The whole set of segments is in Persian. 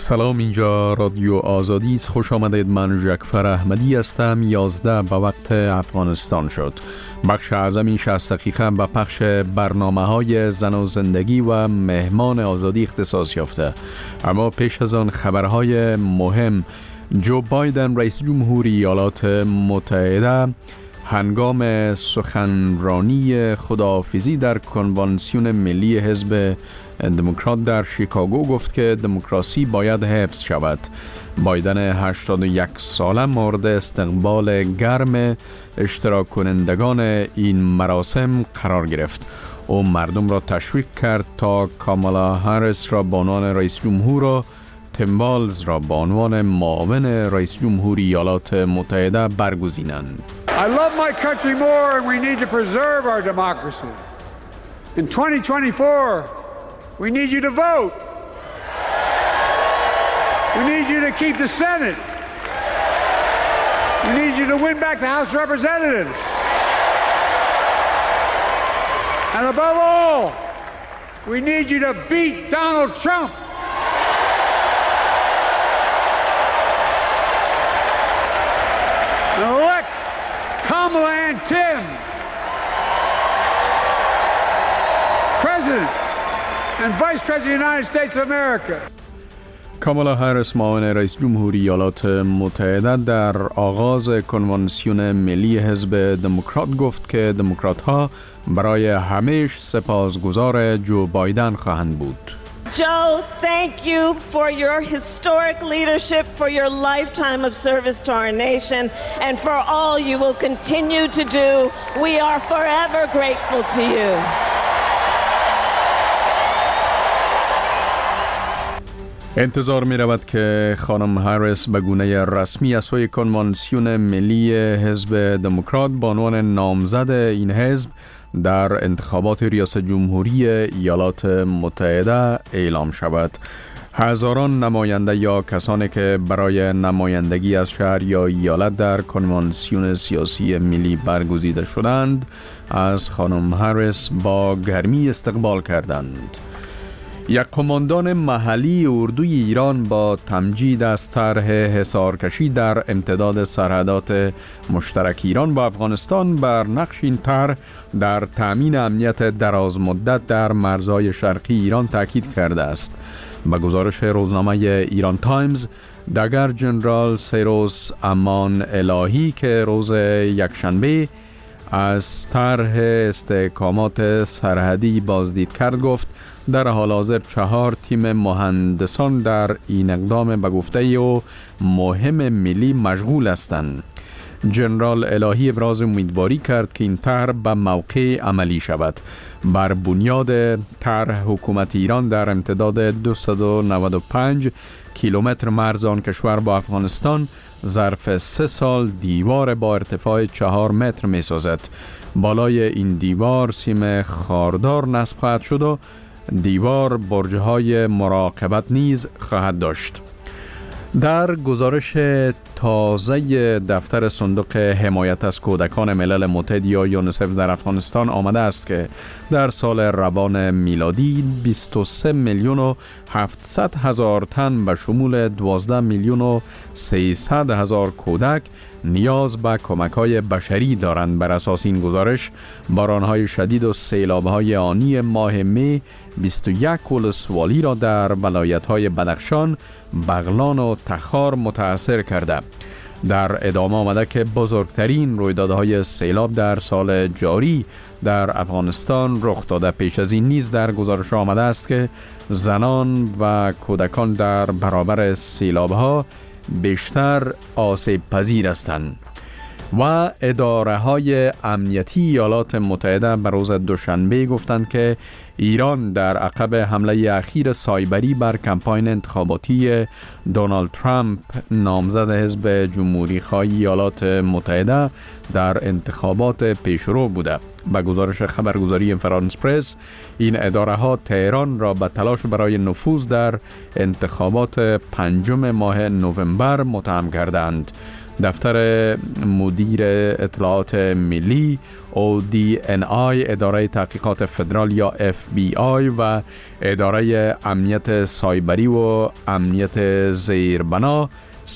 سلام، اینجا رادیو آزادی است. خوش آمدید. من جعفر احمدی هستم. 11 به وقت افغانستان شد. بخش اعظمی 60 دقیقه به پخش برنامه‌های زن و زندگی و مهمان آزادی اختصاص یافته. اما پیش از آن خبرهای مهم. جو بایدن رئیس جمهوری ایالات متحده هنگام سخنرانی خداحافظی در کنوانسیون ملی حزب دموکرات در شیکاگو گفت که دموکراسی باید حفظ شود. بایدن 81 ساله مورد استقبال گرم اشتراک کنندگان این مراسم قرار گرفت. او مردم را تشویق کرد تا کامالا هریس را به عنوان رئیس جمهور و تیم والز را به عنوان معاون رئیس جمهوری ایالات متحده برگزینند. I love my country more and we need to preserve our democracy. In 2024, we need you to vote. We need you to keep the Senate. We need you to win back the House of Representatives. And above all, we need you to beat Donald Trump. And elect Kamala and Tim President and Vice President of the United States of America. کامالا هریس معاون رئیس جمهوری ایالات متحده در آغاز کنوانسیون ملی حزب دموکرات گفت که دموکرات‌ها برای همیشه سپاسگزار جو بایدن خواهند بود. Joe, thank you for your historic leadership, for your lifetime of service to our nation, and for all you will continue to do. We are forever grateful to you. انتظار می رود که خانم هریس به گونه رسمی از سوی کنوانسیون ملی حزب دموکرات به عنوان نامزد این حزب در انتخابات ریاست جمهوری ایالات متحده اعلام شود. هزاران نماینده یا کسانی که برای نمایندگی از شهر یا ایالت در کنوانسیون سیاسی ملی برگزیده شدند از خانم هریس با گرمی استقبال کردند. یک قماندان محلی اردوی ایران با تمجید از طرح حصارکشی در امتداد سرحدات مشترک ایران با افغانستان بر نقش این طرح در تأمین امنیت دراز مدت در مرزهای شرقی ایران تاکید کرده است. به گزارش روزنامه ایران تایمز، دگر جنرال سیروس امان الهی که روز یکشنبه از طرح استحکامات سرحدی بازدید کرد گفت در حال حاضر 4 تیم مهندسان در این اقدام به گفته او مهم ملی مشغول هستند. جنرال الهی ابراز امیدواری کرد که این طرح به موقع عملی شود. بر بنیاد طرح حکومت ایران در امتداد 295 کیلومتر مرز آن کشور با افغانستان ظرف 3 سال دیوار با ارتفاع 4 متر می سازد. بالای این دیوار سیم خاردار نصب خواهد شد و دیوار برج‌های مراقبت نیز خواهد داشت. در گزارش تازه دفتر صندوق حمایت از کودکان ملل متحد یا یونیسف در افغانستان آمده است که در سال روان میلادی 23 میلیون و 700 هزار تن به شمول 12 میلیون و 300 هزار کودک نیاز به کمک‌های بشری دارند. بر اساس این گزارش باران‌های شدید و سیلاب‌های آنی ماه می 21 ولسوالی را در ولایت‌های بدخشان، بغلان و تخار متاثر کرده. در ادامه آمده که بزرگترین رویدادهای سیلاب در سال جاری در افغانستان رخ داده. پیش از این نیز در گزارش آمده است که زنان و کودکان در برابر سیلاب‌ها بیشتر آسیب پذیر هستند. و اداره های امنیتی ایالات متحده بر روز دوشنبه گفتند که ایران در عقب حمله اخیر سایبری بر کمپاین انتخاباتی دونالد ترامپ نامزد حزب جمهوری خواهی ایالات متحده در انتخابات پیشرو بوده. به گزارش خبرگزاری فرانس پرس، این اداره ها تهران را به تلاش برای نفوذ در انتخابات 5 ماه نوامبر متهم کردند. دفتر مدیر اطلاعات ملی ODNI، اداره تحقیقات فدرال یا FBI و اداره امنیت سایبری و امنیت زیربنا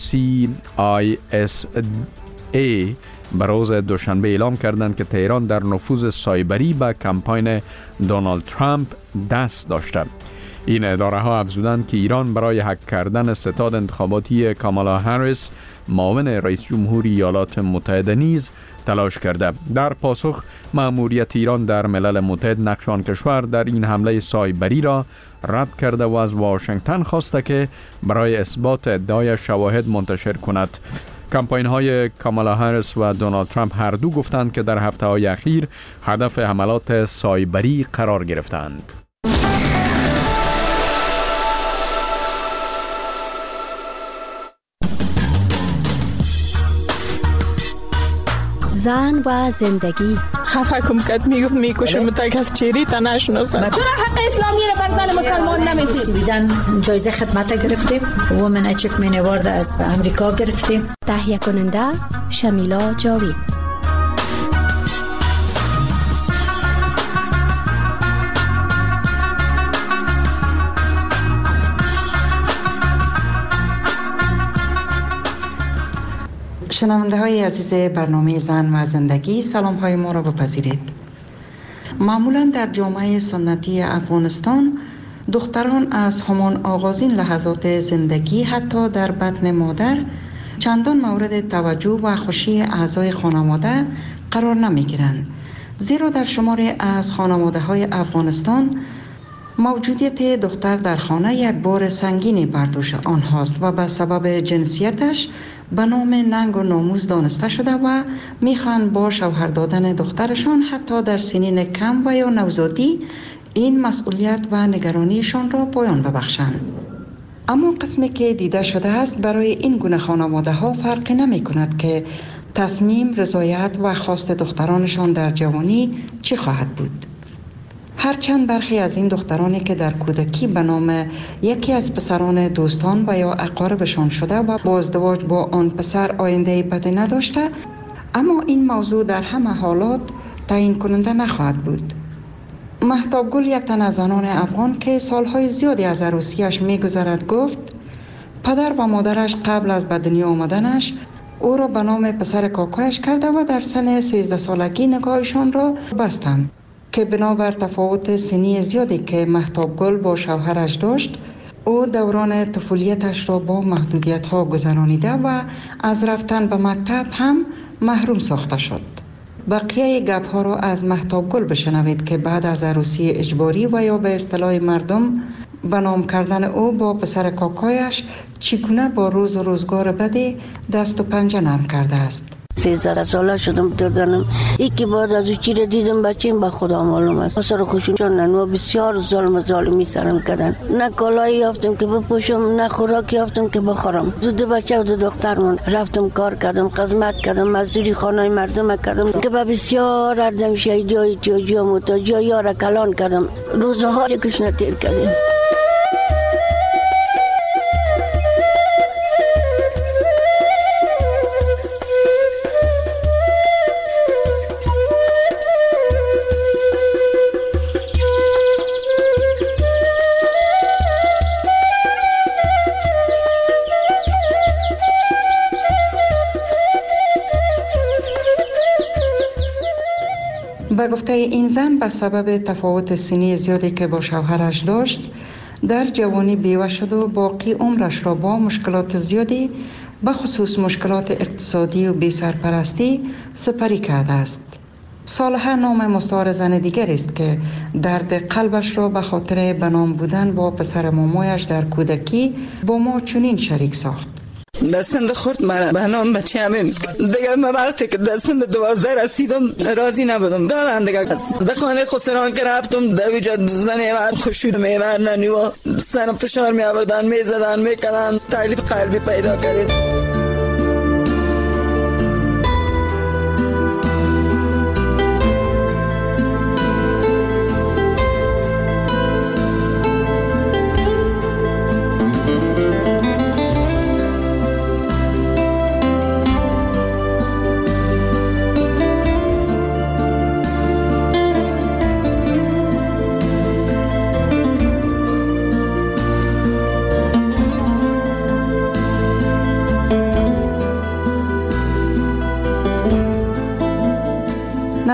CISA به روز دوشنبه اعلام کردند که تهران در نفوذ سایبری به کمپاین دونالد ترامپ دست داشته. این اداره ها افزودند که ایران برای هک کردن ستاد انتخاباتی کامالا هریس معاون رئیس جمهور ایالات متحده نیز تلاش کرده. در پاسخ مأموریت ایران در ملل متحد نقش آن کشور در این حمله سایبری را رد کرده و از واشنگتن خواسته که برای اثبات ادعای شواهد منتشر کند. کمپاین های کامالا هریس و دونالد ترامپ هر دو گفتند که در هفته های اخیر هدف حملات سایبری قرار گرفتند. زن و زندگی. خفه کم کد میکشم تک از چیری تا نشناسم. چرا حق اسلامی رو بر زن مسلمان نمیدید؟ سویدن جایزه خدمت گرفتیم، وومن اچیومنت اوارد از امریکا گرفتیم. تهیه کننده شمیلا جاوید. شنونده های عزیز برنامه زن و زندگی، سلام های ما را بپذیرید. معمولا در جامعه سنتی افغانستان دختران از همان آغازین لحظات زندگی حتی در بطن مادر چندان مورد توجه و خوشی اعضای خانواده قرار نمی گیرند، زیرا در شماری از خانواده های افغانستان موجودیت دختر در خانه یک بار سنگینی بر دوش آنهاست و به سبب جنسیتش به نام ننگ و ناموس دانسته شده و میخوان با شوهر دادن دخترشان حتی در سنین کم و یا نوزادی این مسئولیت و نگرانیشان را پایان ببخشند. اما قسمی که دیده شده است برای این گونه خانواده ها فرقی نمی کند که تصمیم، رضایت و خواست دخترانشان در جوانی چی خواهد بود. هرچند برخی از این دخترانی که در کودکی به نام یکی از پسران دوستان و یا اقاربشان شده و با ازدواج با آن پسر آینده بدی نداشته، اما این موضوع در همه حالات تعیین کننده نخواهد بود. مهتاب گل، یک تن از زنان افغان که سالهای زیادی از عروسیش می‌گذرد، گفت پدر و مادرش قبل از به دنیا آمدنش او را به نام پسر کاکایش کرده و در سن 13 سالگی نکاحشان را بستند که بنابر تفاوت سنی زیادی که مهتاب گل با شوهرش داشت، او دوران طفولیتش را با محدودیت‌ها گذرانیده و از رفتن به مکتب هم محروم ساخته شد. بقیه گپ‌ها را از مهتاب گل بشنوید که بعد از عروسی اجباری و یا به اصطلاح مردم به نام کردن او با پسر کاکایش چگونه با روز و روزگار بدی دست و پنجه نرم کرده است. 13 ساله شدم دادنم یکی بعد از چی را دیدم بچیم به خدا معلوم است. پسر خوشون چون و بسیار ظالمی سرم کردن. نه کالایی یافتم که بپوشم، نه خوراکی یافتم که بخورم. دو بچه و دو دخترمون رفتم کار کردم، خدمت کردم، مزدوری خانه مردم کردم که به بسیار اردم شهیدی های تیاجی و متاجی ها یار کلان کردم. روزها یکش نتیر کردیم. به گفته این زن، به سبب تفاوت سنی زیادی که با شوهرش داشت در جوانی بیوه شد و باقی عمرش را با مشکلات زیادی به خصوص مشکلات اقتصادی و بی سرپرستی سپری کرده است. صالحه نام مستعار زن دیگر است که درد قلبش را به خاطر بنام بودن با پسر مامایش در کودکی با ما چنین شریک ساخت. دستم خورد من به نام بچه همین دیگه من وقتی که دستم 12 رسیدم راضی نبودم دارم دیگه به خانه خسران که رفتم در ویجاد زنه من خوشید میبرنن و سرم فشار می آوردن، میزدن، میکنن، تکلیف قلبی پیدا کردید.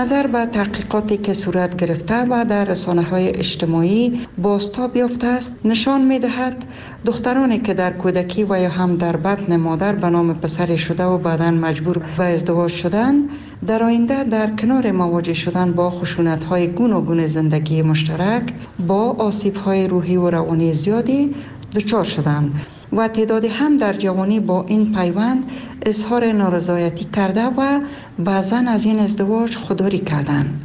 نظر به تحقیقاتی که صورت گرفته و در رسانه‌های اجتماعی بازتاب یافته است، نشان می‌دهد دخترانی که در کودکی و یا هم در بطن مادر به نام پسر شده و بعداً مجبور به ازدواج شدند، در آینده در کنار مواجه شدن با خشونت‌های گوناگون زندگی مشترک با آسیب‌های روحی و روانی زیادی دچار شدند و تعدادی هم در جوانی با این پیوند اظهار نارضایتی کرده و بعضاً از این ازدواج خودداری کردند.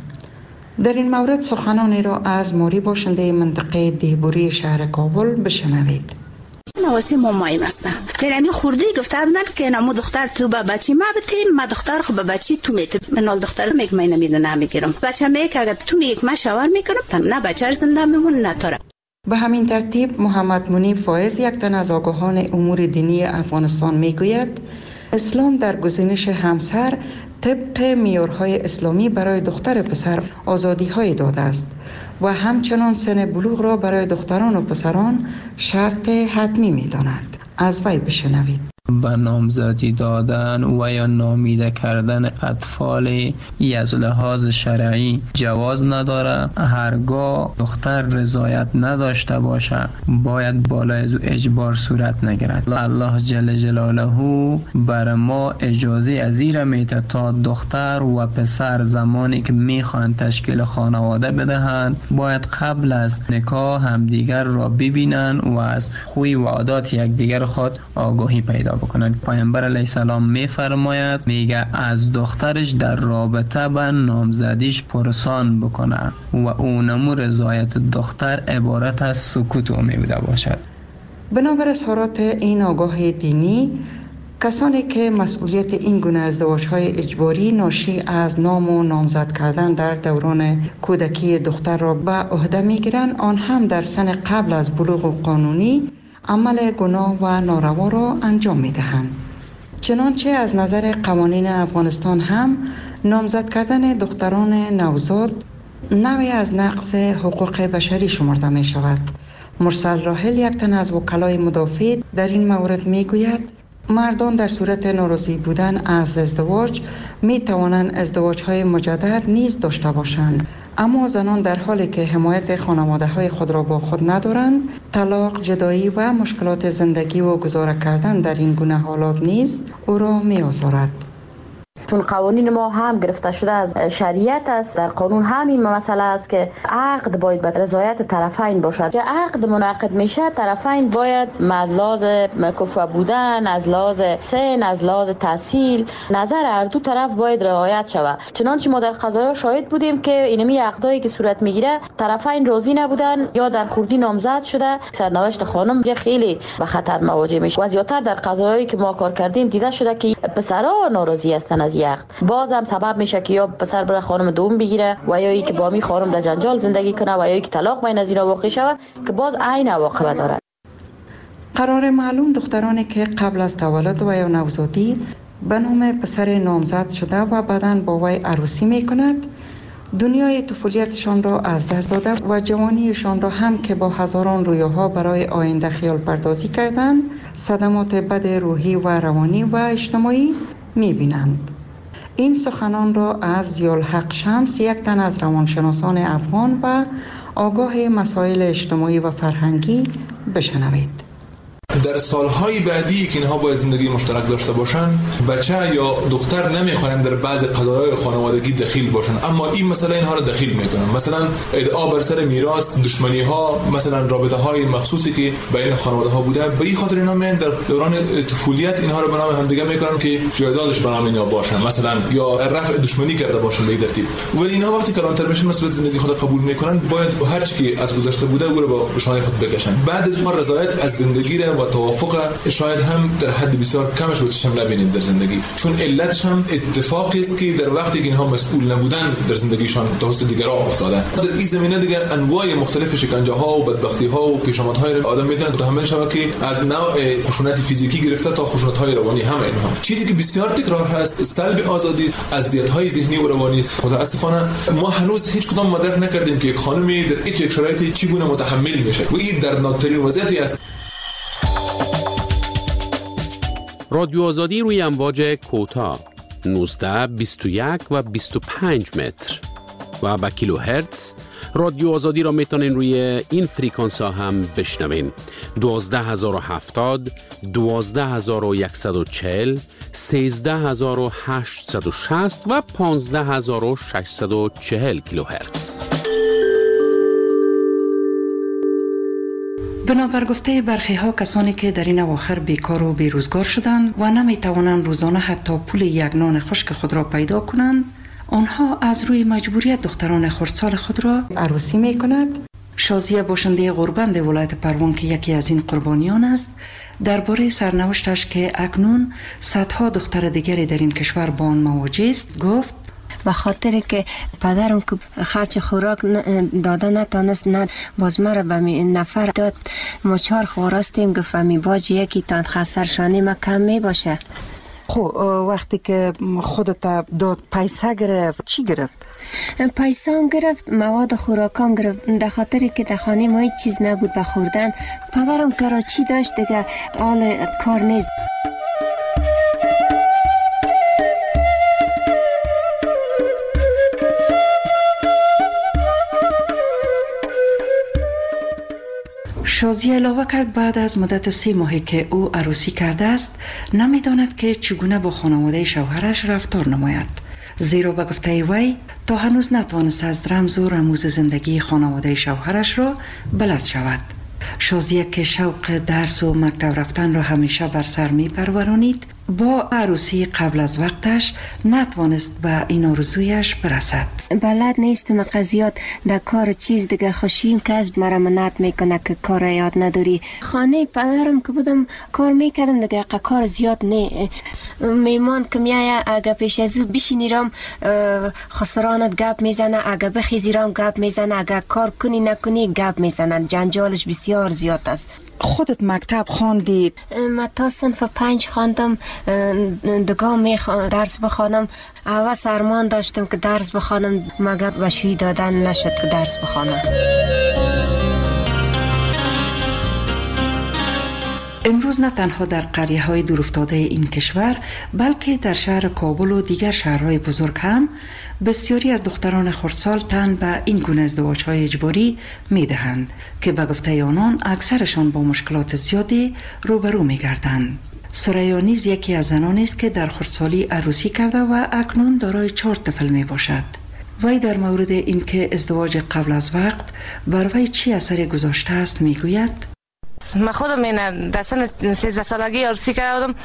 در این مورد سخنانی را از موری باشنده منطقه دیهبوری شهر کابل بشنوید. نواسی مامان است. درمی خوردی گفته بودن که نمو دختر تو با بچی ما بتین، ما دختر خو با بچی تو میت. من دختر میگم من نمیگیرم. بچه میگه اگه تو میگی ما شوهر میکنم، نه بچه زنده میمونه نه تو. به همین ترتیب محمد منیب فایز، یک تن از آگاهان امور دینی افغانستان، میگوید اسلام در گزینش همسر طبق معیارهای اسلامی برای دختر پسر آزادی‌های داده است و همچنان سن بلوغ را برای دختران و پسران شرط حتمی می‌داند. از وی بشنوید. به نامزدی دادن و یا نامیده کردن اطفال از لحاظ شرعی جواز نداره. هرگاه دختر رضایت نداشته باشه باید بالای از اجبار صورت نگیرد. الله جل جلاله بر ما اجازه ازیر میده تا دختر و پسر زمانی که میخوان تشکیل خانواده بدهند باید قبل از نکاح همدیگر را ببینن و از خوی و عادات یکدیگر خود آگاهی پیدا بکنند. پیامبر علیه السلام میفرماید، میگه از دخترش در رابطه با نامزدیش پرسان بکنه و اونمو رضایت دختر عبارت از سکوت او میبوده باشد. بنابر اظهارات این آگاه دینی، کسانی که مسئولیت این گونه ازدواج‌های اجباری ناشی از نام و نامزد کردن در دوران کودکی دختر را به عهده میگیرند، آن هم در سن قبل از بلوغ قانونی عمل گناه و ناروا را انجام می‌دهند. چنانچه از نظر قوانین افغانستان هم نامزد کردن دختران نوزاد نوعی از نقض حقوق بشری شمرده می شود. مرسل راحل، یک تن از وکلای مدافع، در این مورد می گوید مردان در صورت ناراضی بودن از ازدواج می توانند ازدواج‌های مجدد نیز داشته باشند، اما زنان در حالی که حمایت خانواده‌های خود را با خود ندارند، طلاق، جدایی و مشکلات زندگی و گذاره کردن در این گونه حالات نیز او را می آزارد. چون قوانین ما هم گرفته شده از شریعت است، در قانون همین مسئله است که عقد باید به رضایت طرفین باشد. که عقد منعقد میشه، طرفین باید از لحاظ کفو بودن، از لحاظ سن، از لحاظ تحصیل، نظر هر دو طرف باید رعایت شود. چنانچه ما در قضایا شاهد بودیم که اینمی عقدایی که صورت میگیره طرفین راضی نبودن یا در خوردی نامزد شده، سرنوشت خانم خیلی به خطر مواجه میشه. و زیاتر در قضایایی که ما کار کردیم دیده شده که پسرها ناراضی هستن از عقد، بازم سبب میشه که یا پسر بره خانم دوم بگیره و یا اینکه با می خانم در جنجال زندگی کنه و یا اینکه طلاق بین از اینا واقع شود که باز عین عواقب داره. قرار معلوم دخترانی که قبل از تولد و یا نوزادی به نام پسر نامزد شده و بعداً با وی عروسی میکند، دنیای طفولیتشان را از دست داده و جوانیشان را هم که با هزاران رویاها برای آینده خیال پردازی کردند، صدمات بد روحی و روانی و اجتماعی می‌بینند. این سخنان را از ضیاءالحق شمس، یک تن از روانشناسان افغان و آگاه مسائل اجتماعی و فرهنگی، بشنوید. در سالهای بعدی که اینها باید زندگی مشترک داشته باشن، بچه یا دختر نمیخواهند در بعض قضایای خانوادگی دخیل باشن، اما این مسئله اینها را دخیل میکنن. مثلا ادعا بر سر میراث، دشمنی ها، مثلا رابطه های مخصوصی که بین خانواده ها بوده، به این خاطر اینا میان در دوران طفولیت اینها را به نام همدیگه میکنن که جایدادش به نام اینا باشن، مثلا یا رفع دشمنی کرده باشن به این ترتیب. ولی اینها وقتی کلانتر میشن، مسئولیت زندگی خود قبول میکنن، باید با هر چی که از گذشته بوده او را با شانه خود بکشن. بعد از اون رضایت از زندگی را و توافق شاید هم در حد بسیار کمش رو چشم نبینید در زندگی، چون علتش هم اتفاقی است که در وقتی که اینها مسئول نبودن در زندگیشان توسط دیگران افتاده. در این زمینه دیگه انواع مختلف شکنجه ها و بدبختی ها و پیشامدهای آدم میتونه متحمل شود که از نوع خشونت فیزیکی گرفته تا خشونت های روانی هم اینها. چیزی که بسیار تکرار هست، سلب آزادی، اذیت های ذهنی و روانی است. متاسفانه ما هنوز هیچ کدام مدرک نکردیم که یک خانمی در این شرایطی چگونه متحمل میشه و این دردناکترین وضعیتی است. رادیو آزادی روی امواج کوتاه 19 21 و 25 متر و با کیلو هرتز. رادیو آزادی را میتونین روی این فریکانس ها هم بشنوین. 12070 12140 13860 و 15640 کیلو هرتز. بنابر گفته برخی ها کسانی که در این اواخر بیکار و بیروزگار شدند و نمی توانند روزانه حتی پول یک نان خشک خود را پیدا کنند، آنها از روی مجبوریت دختران خردسال خود را عروسی می کند. شازیه باشنده غوربند ولایت پروان که یکی از این قربانیان است، درباره سرنوشتش که اکنون صدها دختر دیگری در این کشور با آن مواجه است گفت: به خاطر که پدرم که خرچ خوراک داده نتانست، نه باز مرا به نفر داد. ما 4 خواراستیم، گفت می باج یکی تان خسرشانی ما کم می باشه. خب وقتی که خودت داد پیسه گرفت چی گرفت؟ پیسه هم گرفت، مواد خوراکام گرفت. در خاطری که در خانه ما هیچ چیز نبود به خوردن. پدرم کراچی داشت دیگه، حال کار نیست. شازیه علاوه کرد بعد از مدت 3 ماهی که او عروسی کرده است، نمیداند که چگونه با خانواده شوهرش رفتار نماید، زیرا به گفته وی تا هنوز نتوانست از رمز و رموز زندگی خانواده شوهرش را بلد شود. شازیه که شوق درس و مکتب رفتن را همیشه بر سر می پرورانید، با عروسی قبل از وقتش نتوانست به این آرزویش برسد. بلد نیستم قضیات در کار چیز دیگه، خوشیم کسب مرا منعت میکنه که کار یاد نداری. خانه پدرم که بودم کار میکردم دیگه، کار زیاد نه. میمان که میایه اگه پیش از او بشینیرم خسرانت گپ میزنه، اگه بخیزیرم گپ میزنه، اگه کار کنی نکنی گپ میزنه. جنجالش بسیار زیاد است. خودت مکتب خواندید؟ من تا صنف 5 خواندم، دگاه درس بخوانم. اول سرمان داشتم که درس بخوانم، مگر بشوی دادن نشد که درس بخوانم. امروز نه تنها در قریه های دورافتاده این کشور، بلکه در شهر کابل و دیگر شهرهای بزرگ هم بسیاری از دختران خردسال تن به این گونه ازدواج های اجباری می دهند که به گفته آنان اکثرشان با مشکلات زیادی روبرو می گردند. سریا نیز یکی از زنانی است که در خردسالی عروسی کرده و اکنون دارای 4 طفل می باشد. وی در مورد اینکه ازدواج قبل از وقت بر وی چی اثری گذاشته است می گوید: من خودم این در سن 13 سالگی عروسی کردم،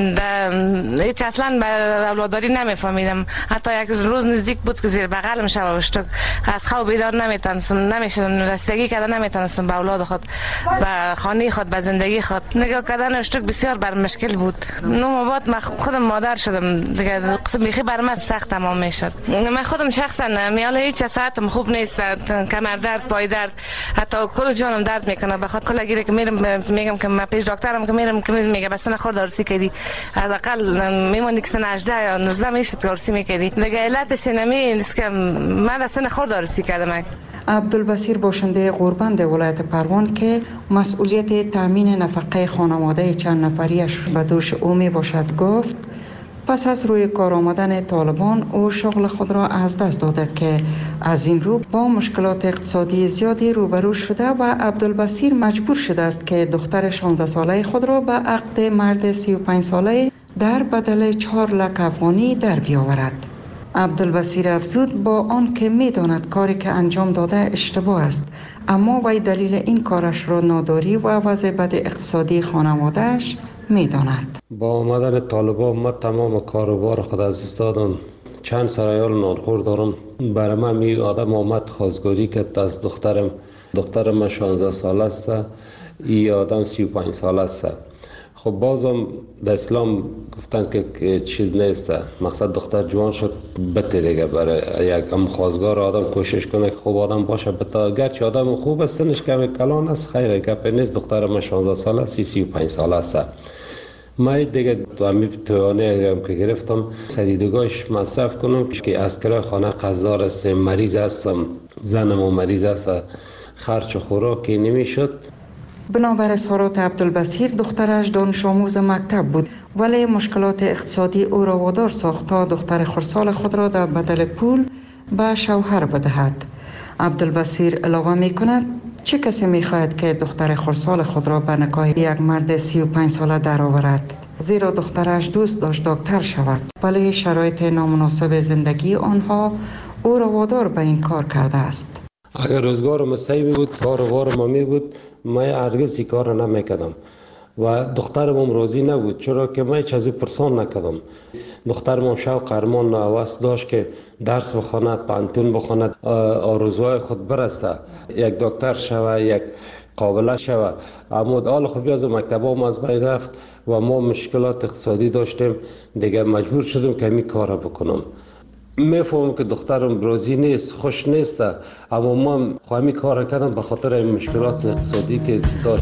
هیچ اصلا به اولاداری نمیفهمیدم. حتی یک روز نزدیک بود که زیر بغلم شب اشتک از خواب بیدار نمیشدم، رسیدگی کردن نمیتونستم به اولاد خود، به خانه خود، به زندگی خود. نگاه کردن اشتک بسیار بر مشکل بود. 9 ماه بعد من خودم مادر شدم دیگه، قسم بیخی بر من سخت تمام میشد. من خودم شخصا میال هیچ ساعتم خوب نیست، کمر درد، پای درد، حتی کل جانم درد میکنه. بخاطر کلا گیره که میگم که من پیش دکترم که میرم که میگه بس نخورد عروسی کردی، حداقل میمونی که سن 18 یا 19 میشد عروسی میکردی دیگه. علتش نیست که من اصلا نخورد عروسی کردم. عبدالبصیر باشنده غوربند ولایت پروان که مسئولیت تامین نفقه خانواده چند نفریش به دوش او می باشد گفت: پس از روی کار آمدن طالبان او شغل خود را از دست داده که از این رو با مشکلات اقتصادی زیادی روبرو شده و عبدالبصیر مجبور شده است که دختر 16 ساله خود را به عقد مرد 35 ساله در بدل 4 لک افغانی در بیاورد. عبدالبصیر افزود با آن که می داند کاری که انجام داده اشتباه است، اما وی دلیل این کارش را ناداری و وضع بد اقتصادی خانوادهش می داند. با آمدن طالبان من تمام کاروبار خود از دست دادم. چند سرایال نانخور دارم. برای من می آدم آمد خواستگاری که از دخترم 16 ساله است، این آدم 35 ساله است. خب بازم در اسلام گفتن که چیز نیست، مقصد دختر جوان شد بته دیگه. برای یک خواستگار آدم کوشش کنه که خوب آدم باشه، بتا گرچه آدم خوب است، سنش کم کلان است، خیر گپ نیست. دختر من 16 ساله است، 35 ساله است. من دیگه توانه که گرفتم سریدگاهش مصرف کنم که از کرای خانه قرضدار است، مریض هستم، زنم مریض است، خرچ و خوراکی نمیشد. بنابر اظهارات عبدالبصیر دخترش دانش آموز مکتب بود ولی مشکلات اقتصادی او را وادار ساخت تا دختر خردسال خود را در بدل پول به شوهر بدهد. عبدالبصیر علاوه می کند چه کسی می خواهد که دختر خردسال خود را به نکاح یک مرد 35 ساله درآورد؟ زیرا دخترش دوست داشت دکتر شود ولی شرایط نامناسب زندگی آنها او را وادار به این کار کرده است. اگر روزگارم صحیح بود کاروبارم می بود من هرگز این کار نمیکردم و دخترم راضی نبود چرا که من چیزی پرسان نکردم. دخترم شوق ارمان و هوس داشت که درس بخواند، پانتون بخواند، آرزوهای خود برسه، یک دکتر شوه، یک قابله شوه. اما حال خوبی از مکتبام از بین رفت و ما مشکلات اقتصادی داشتیم، دیگه مجبور شدم که می کار بکنم. میفهمم که دخترم راضی نیست، خوش نیست، اما من خواهی کار کردم به خاطر این مشکلات اقتصادی که داشت.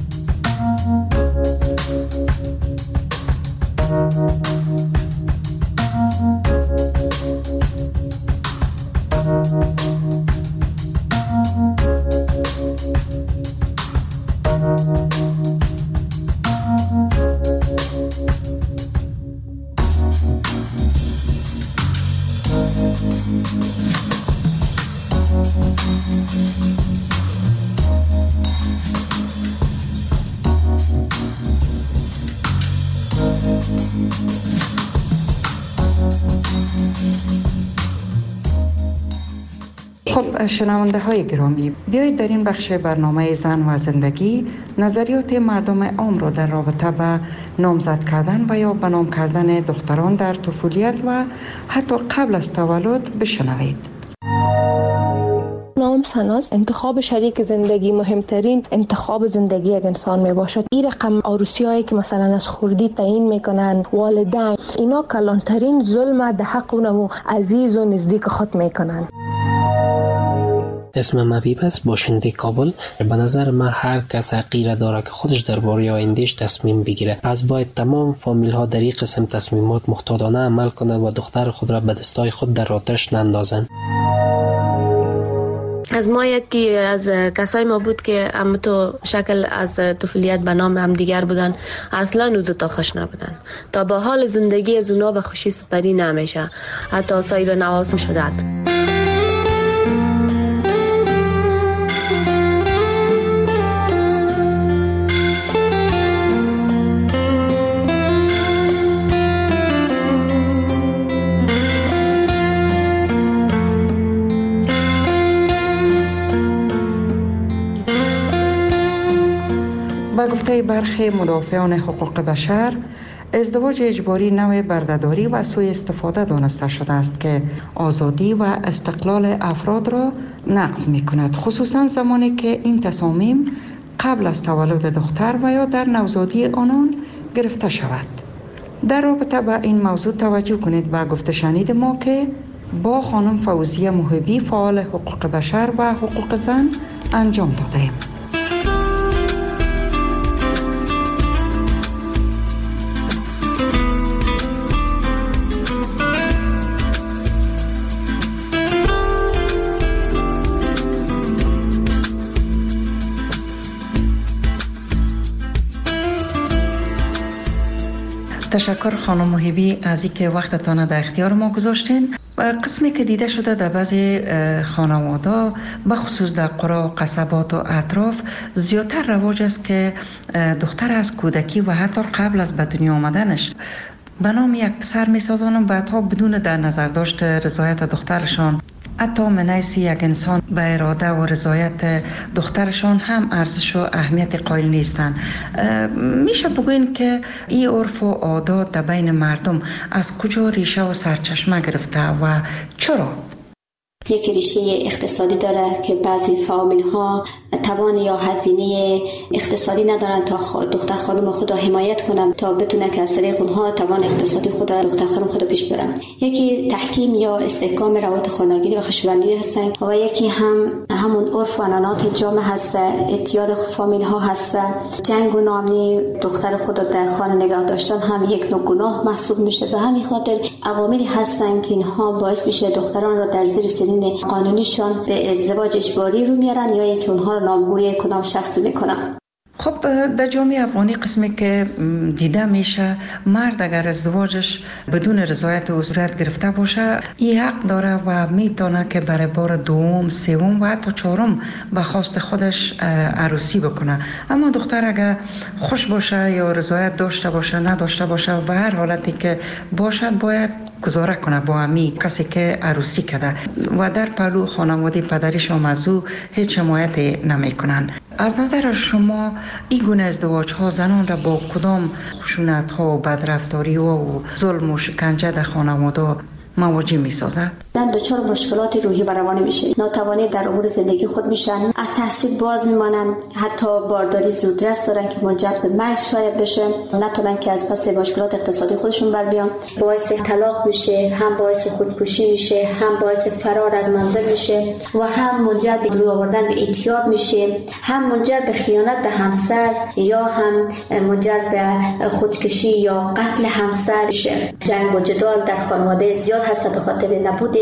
خب شنونده های گرامی، بیایید در این بخش برنامه زن و زندگی نظریات مردم عام را در رابطه به نامزد کردن و یا به نام کردن دختران در طفولیت و حتی قبل از تولد بشنوید. نام سناس انتخاب شریک زندگی مهمترین انتخاب زندگی یک انسان می باشد. این رقم عروسی هایی که مثلا از خردی تعیین میکنن والدین، اینا کلانترین ظلم در حق اونمو عزیز و نزدیک خود میکنن. اسمم حبیب است، باشنده کابل. به نظر من هر کس حقیره داره که خودش درباره آیندهش تصمیم بگیره. پس باید تمام فامیل ها در این قسم تصمیمات محتاطانه عمل کنند و دختر خود را به دستای خود در آتش نندازند. از ما یکی از کسای ما بود که هم تو شکل از طفولیت به نام هم دیگر بودن، اصلا او دوتا خوش نبودن. تا با حال زندگی از اونا به خوشی سپری نمیشه، حتی صاحب نوازم شدن. با گفته برخی مدافعان حقوق بشر، ازدواج اجباری نوع بردهداری و سوء استفاده دانسته شده است که آزادی و استقلال افراد را نقض می کند، خصوصا زمانی که این تصامیم قبل از تولد دختر و یا در نوزادی آنان گرفته شود. در رابطه با این موضوع توجه کنید به گفته شنید ما که با خانم فوزیه محبی فعال حقوق بشر و حقوق زن انجام دادیم. تشکر خانم محبی از اینکه وقتتان در اختیار ما گذاشتین. قسمی که دیده شده در بعضی خانواده به خصوص در قرى و قصبات و اطراف زیادتر رواج است که دختر از کودکی و حتی قبل از به دنیا آمدنش به نام یک پسر می سازانند، بعدها بدون در نظر داشت رضایت دخترشان، حتی منیسی یک انسان به اراده و رضایت دخترشان هم ارزش و اهمیت قائل نیستند. میشه بگوین که این عرف و عادات در بین مردم از کجا ریشه و سرچشمه گرفته و چرا؟ یک ریشه اقتصادی داره که بعضی فامیل ها توان یا هزینه اقتصادی ندارن تا دختر خانم خود را حمایت کنن تا بتونه که از طریق اونها توان اقتصادی خود دختر خانم خود پیش برن. یکی تحکیم یا استحکام روابط خانگی و خوشبندی هستن و یکی همون عرف و عنعنات جامعه هست، اعتیاد فامیل ها هست. جنگ و ناامنی دختر خود در خانه نگاه داشتن هم یک نوع گناه محسوب میشه. به همین خاطر عواملی هستن که اینها باعث میشه دختران را در زیر سنین قانونیشان به ازدواج اجباری رو میارن یا اینکه اونها رو نامگوی کدام شخصی میکنن. خب در جامعه افغانی قسمی که دیده میشه مرد اگر ازدواجش بدون رضایت او صورت گرفته باشه این حق داره و میتونه که برای بار دوم، سوم و حتی چهارم به خواست خودش عروسی بکنه. اما دختر اگر خوش باشه یا رضایت داشته باشه نداشته باشه و به هر حالتی که باشد باید گزاره کنه با امی کسی که عروسی کرده و در پلو خانواده پدریش هم از او هیچ حمایت نمی کنن. از نظر شما این گونه ازدواج ها زنان را با کدام خشونت ها و بدرفتاری و ظلم و شکنجه در خانواده مواجه می سازد؟ زن دچار مشکلات روحی و روانی میشه، ناتوانی در امور زندگی خود میشن، از تحصیل باز میمانند، حتی بارداری زودرس دارن که منجر به مرگ شاید بشه، نتونن که از پس مشکلات اقتصادی خودشون بر بیان، باعث طلاق میشه، هم باعث خودکشی میشه، هم باعث فرار از منزل میشه و هم منجر به روی آوردن به اعتیاد میشه، هم منجر به خیانت به همسر یا هم منجر به خودکشی یا قتل همسر میشه. جنگ و جدال در خانواده زیاد هست به خاطر نبود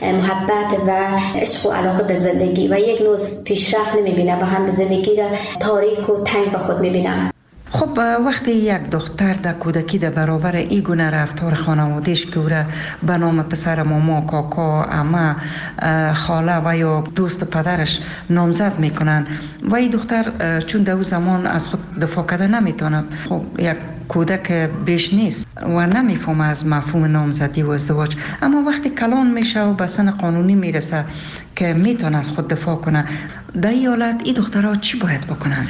محبت و عشق و علاقه به زندگی و یک نوع پیشرفت نمیبینه و هم زندگی را تاریک و تنگ به خود میبینه. خب وقتی یک دختر در کودکی در برابر این گونه رفتار خانوادهش که او را به نام پسر ماما، کاکا، عمه، خاله و یا دوست پدرش نامزد میکنن و این دختر چون در اون زمان از خود دفاع کرده نمیتونه، خب یک کودک بیش نیست و نمیفهمه از مفهوم نامزدی و ازدواج، اما وقتی کلان میشه و به سن قانونی میرسه که میتونه از خود دفاع کنه، در این حالت این دخترها چی باید بکنن؟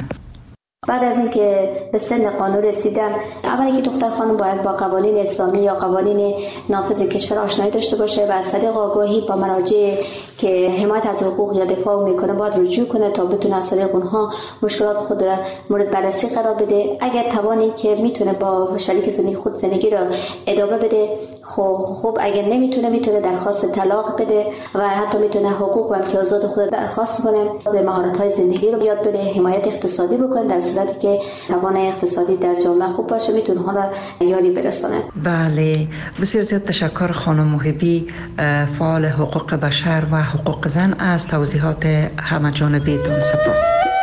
بعد از اینکه به سن قانون رسیدن، اولی که دختر خانم باید با قوانین اسلامی یا قوانین نافذ کشور آشنایی داشته باشه و از طریق آگاهی با مراجع که حمایت از حقوق یا دفاع میکنه باید رجوع کنه تا بتونه از طریق اونها مشکلات خود را مورد بررسی قرار بده. اگر توانی که میتونه با شریک زندگی خود زندگی را ادامه بده خوب، اگر نمیتونه میتونه درخواست طلاق بده و حتی میتونه حقوق و امتیازات خود درخواست کنه، مهارت‌های زندگی رو یاد بده، حمایت اقتصادی بکنه. در صورتی که توان اقتصادی در جامعه خوب باشه میتونه حالا یاری برسونه. بله، بسیار زیاد تشکر خانم محبی، فعال حقوق بشر و حقوق زن، از توضیحات همه جانبیتون. سپاس.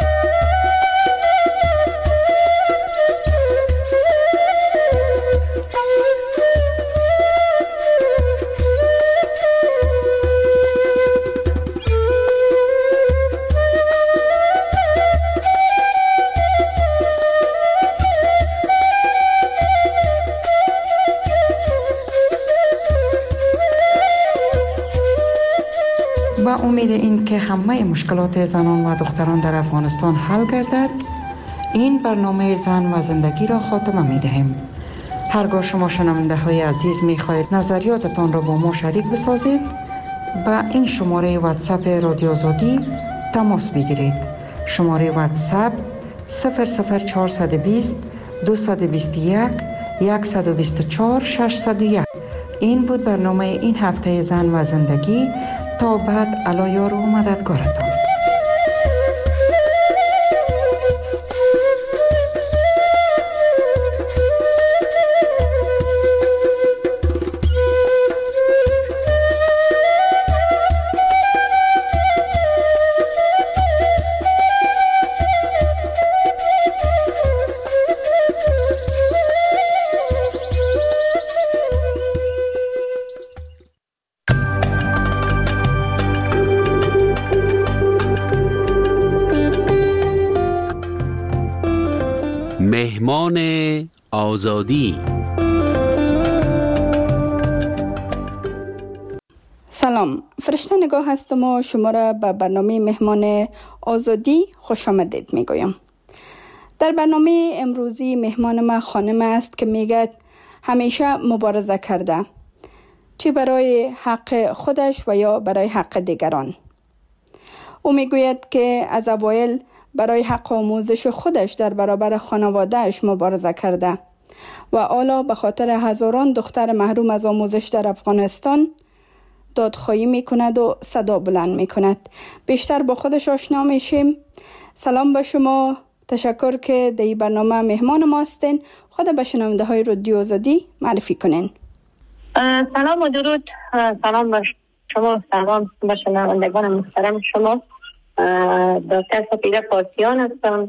با امید این که همه مشکلات زنان و دختران در افغانستان حل گردد، این برنامه زن و زندگی را خاتمه می دهیم. هرگاه شما شنونده های عزیز می خواهید نظریاتتان را با ما شریک بسازید، با این شماره واتساپ رادیو آزادی تماس بگیرید. شماره واتساپ 00420 221 124 601. این بود برنامه این هفته زن و زندگی. تا بعد، علایار و مددگارتان. مهمان آزادی. سلام، فرشته نگاه هستم و شما را به برنامه مهمان آزادی خوش آمدید میگویم. در برنامه امروزی مهمان ما خانم است که میگه همیشه مبارزه کرده، چه برای حق خودش و یا برای حق دیگران. او میگوید که از اوایل برای حق آموزش خودش در برابر خانوادهش مبارزه کرده و حالا به خاطر هزاران دختر محروم از آموزش در افغانستان دادخواهی میکند و صدا بلند میکند. بیشتر با خودش آشنا میشیم. سلام به شما، تشکر که در این برنامه مهمان ما هستین. خود به شنونده های رادیو آزادی معرفی کنین. سلام و درود. سلام به شما، سلام به شنوندگان محترم شما. دکتر سفیده پارسیان هستم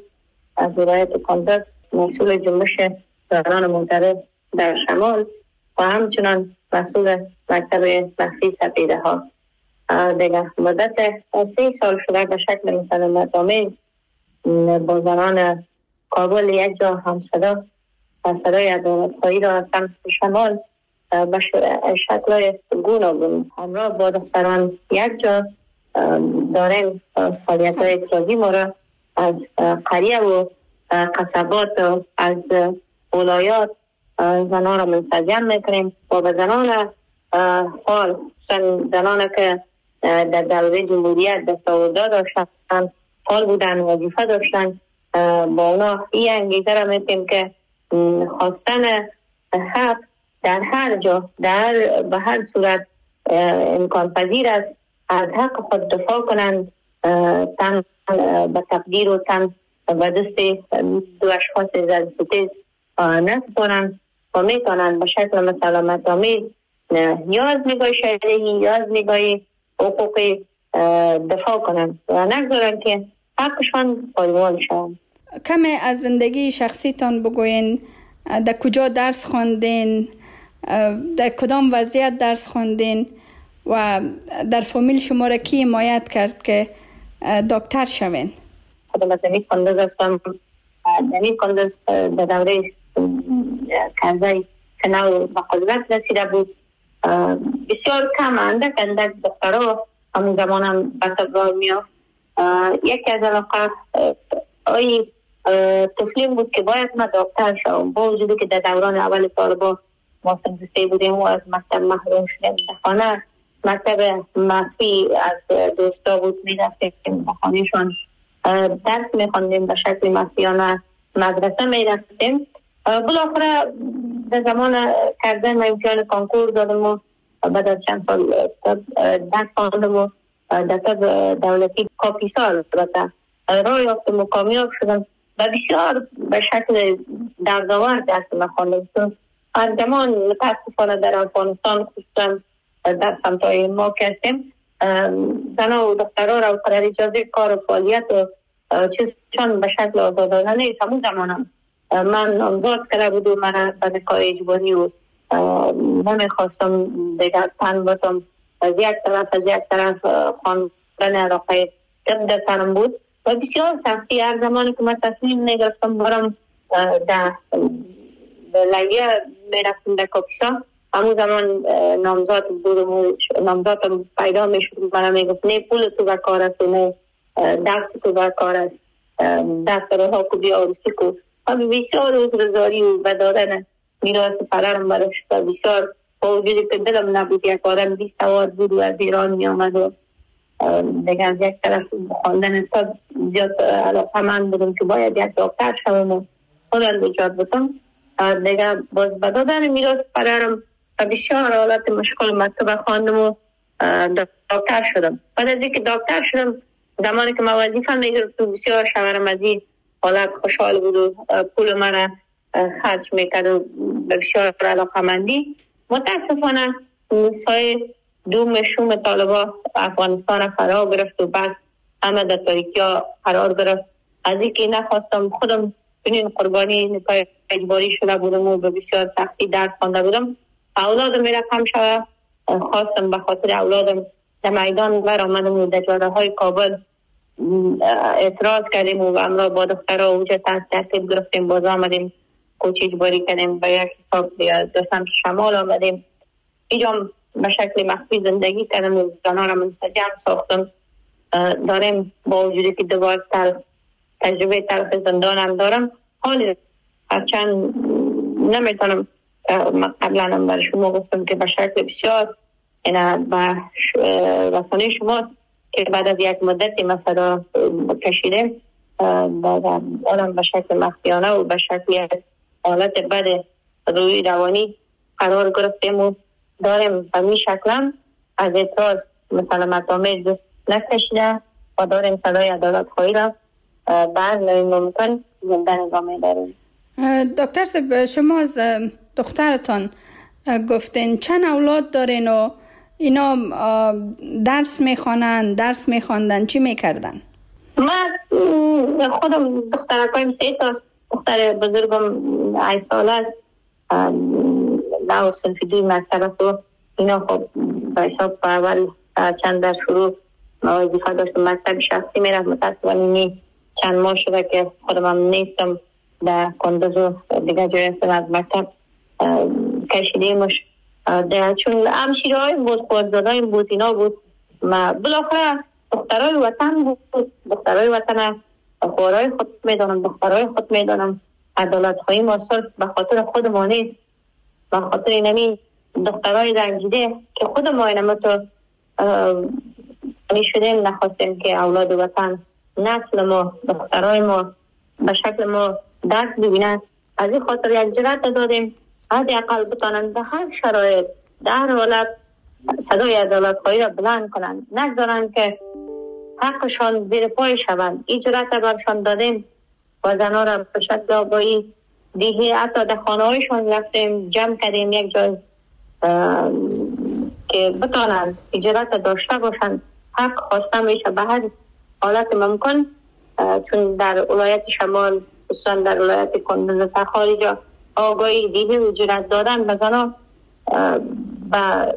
از ولایت کانداز مسئول جنبش زنان معترض در شمال و همچنان مسئول مکتب مخفی سپیده ها. دیگه مدت 3 سال شده به شکل مسالمت‌آمیز با زنان کابل یک جا همصدا و صدای عدالت‌خواهی را از سمت شمال به شکل گوناگون همراه با دختران یک جا داریم فعالیت‌های اعتراضی ما را از قریه و قصبات و از ولایات زنان را منسجم میکنیم و به زنان حال زنان که در دوره جمهوریت دستاوردا داشتن حال بودن وظیفه داشتن با اونا این انگیزه را میتیم که خواستن حق در هر جا به هر صورت امکان پذیر است از حق خود دفاع کنند، تن به تقدیر و تن به دست دو اشخاص زنستیز نسپارند و میتونند به شکل مسالمت‌آمیز یا از نگاه شرعی یا از نگاه حقوقی دفاع کنند و نگذارند که حقشان پایمال شوند. کمی از زندگی شخصیتان بگوین. در کجا درس خواندین؟ در کدام وضعیت درس خواندین؟ و در فامیل شما را کی حمایت کرد که دکتر شوین؟ خودم از زمین کانداز هستم. زمین کانداز در دوره کنزای کنو به قدرت رسیده بود. بسیار کم اندک دکترها همون زمان هم به تبرار میافت. یکی از علاقه تفلیم بود که باید ما دکتر شوم، با وجودی که در دوران اول طالبان ما سنجسته بودیم و از مکتب محروم شدیم. در خانه مکتب مخفی از دوستا بود، میرفتیم به خانهشان درس میخوندیم به شکل مخفیانه، مدرسه میرفتیم. بالاخره در زمان کردن ما امتحان کنکور دادم و بعد از چند سال درس خواندم و در طب دولتی کاپیسال راه یافتم و کامیاب شدم و بسیار به شکل دردآور درس میخوندم. هر زمان متاسفانه در افغانستان خصوصا در سمتای ما کردیم زنها و دخترها را قرار اجازه کار و فعالیت و چون به شکل آزادانه نیست. همون زمانم من نامزاد کرده بود و من به نکاح اجباری و نمیخواستم دیگر تن باتم از یک طرف خواندن علاقه در سرم بود و بسیار سختی. هر زمانی که من تصمیم نگرفتم برم در لیه میرفتم در کاپیسا، همون زمان نامزاد بودم و نامزادم پیدا میشد. من میگفت نه پول تو بکار است و نه دست تو بکار است، دست روها کو بیا عروسی کو. بسیار عذرزاری و بدادن میراث پدرم برش بسیار با وجودی که دلم نبود. یک آدم 20 سواد بود و از ایران می آمد و دیگه از یک طرف خواندن تا زیاد علاقه من بودم که باید یک دکتر شوم و خودم بجاد بودم. دیگه باز بدادن میراث پدرم بسیار حالت مشکل مکتب خواندم و دکتر شدم. بعد از اینکه دکتر شدم زمانی که من وظیفه میگرفتم بسیار شوهرم از این حالت خوشحال بود و پول مرا خرج میکرد و بسیار علاقه‌مندی. متاسفانه سایه دوم شوم طالبا افغانستان فرا گرفت و بس همه در تاریکی ها قرار گرفت. از اینکه نخواستم خودم بنین قربانی نکاح اجباری شده بودم و به بسیار سختی درس خوانده بودم. اولادم میره کم شده، خواستم به خاطر اولادم در میدان برآمدم و در جاده های کابل اعتراض کردیم و همراه با دخترها وجود ترتیب گرفتیم. باز آمدیم کوچ اجباری کردیم به یک حساب در سمت شمال آمدیم. اینجا به شکل مخفی زندگی کردم و زنها را منسجم ساختم. داریم با وجودی که دوبار تجربه تلخ زندان هم دارم. حالی هرچند نمیتونم قبلا هم برای شما گفتم که به شکل بسیار به رسانه شماست که بعد از یک مدتی مثلا کشیده آدم به شکل مخفیانه و به شکل حالت بد روی روانی قرار گرفتیم و داریم به می شکلم از اعتراض مثلا مطامه دست نکشیده و داریم صدای عدالت خواهی را بعد ممکن زنده نظامه داریم. دکتر صاحب شما از دخترتان گفتین چند اولاد دارین و اینا درس میخوانن، درس میخواندن، چی میکردن؟ من خودم دخترکایم 3 تاست. دختر بزرگم 8 ساله است، صنف 2 مکتب است و اینا خب به حساب اول چند در شروع وظیفه داشتم مکتب شخصی میرفت. متاسفانه چند ماه شده که خودم هم نیستم در کندوز و دیگه جای هستم از مکتب کشیدیمش. چون همشیرهای بود، خوردادهای بود، اینا بود. بالاخره دخترای وطن بود، دخترای وطن خوارای خود میدانم، دخترای خود میدانم. عدالت خواهی ما صرف به خاطر خود ما نیست، به خاطر اینمی دخترای رنجیده که خود ما اینم تو میشدیم نخواستیم که اولاد وطن، نسل ما، دخترای ما به شکل ما درد ببینند. از این خاطر یک جرأت دادیم حداقل بتانند در هر شرایط، در هر حالت صدای عدالت خواهی را بلند کنند، نگذارند که حقشان زیر پای شوند. این جرأت برشان دادیم و زنها را به شکل آگاهی دیگه حتی در خانه هایشان رفتیم، جمع کردیم یک جای که بتانند جرأت داشته باشند. حق خواسته میشه به هر حالت ممکن، چون در ولایت شمال خصوصا در ولایت کندوز و خارج آگاهی دیگه و جرأت دادن به زنها و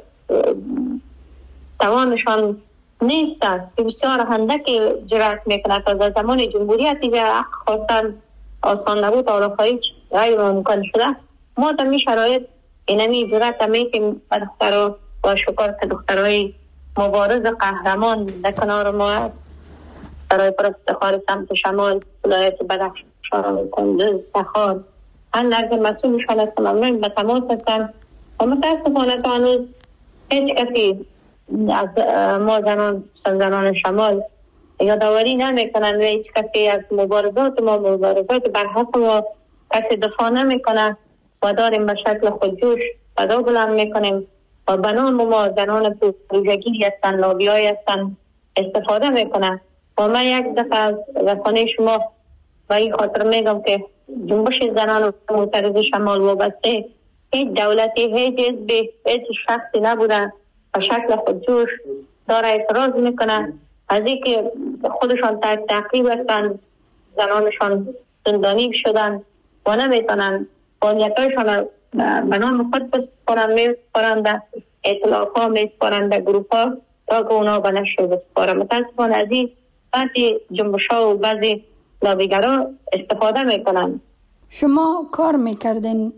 توانشان نیست است. بسیار هندک جرأت میکنه. تا زمان جمهوریت دیگه حق خواستن آسان نبود، حالا خارج غیر ممکن شده. ما در می شرایط اینمی جرأت میکنیم به دخترها و شکر که دخترهای مبارز قهرمان در کنار ما است. برای پر افتخار سمت شمال ولایت بدخشان، کندوز، تخار هر لحظه مسئولشان هستم، ممنون به تماس هستم و متاسفانه تا هنوز هیچ کسی از ما زنان شمال یادآوری نمیکنن و هیچ کسی از مبارزات بر حق ما کسی دفاع نمیکنه و داریم به شکل خودجوش صدا بلند میکنیم و به نام ما زنان پروژگی هستن، لابیای هستن استفاده میکنن. و من یک دفعه از رسانه شما و این خاطر میگم که جنبش زنان معترض شمال وابسته هیچ دولتی، هیچ حزبی، هیچ شخصی نبودن. به شکل خودجوش داره اعتراض میکنن از این که خودشان تعقیب هستن، زنانشان زندانی شدن و نمیتونن فعالیتایشان به نام خود بسپارند، اطلاق ها میسپارند در گروپ ها تا که اونا به نشر بسپارند. متاسفانه از این بعضی جنبش ها و بعضی لابیگرا استفاده میکنن. شما کار میکردین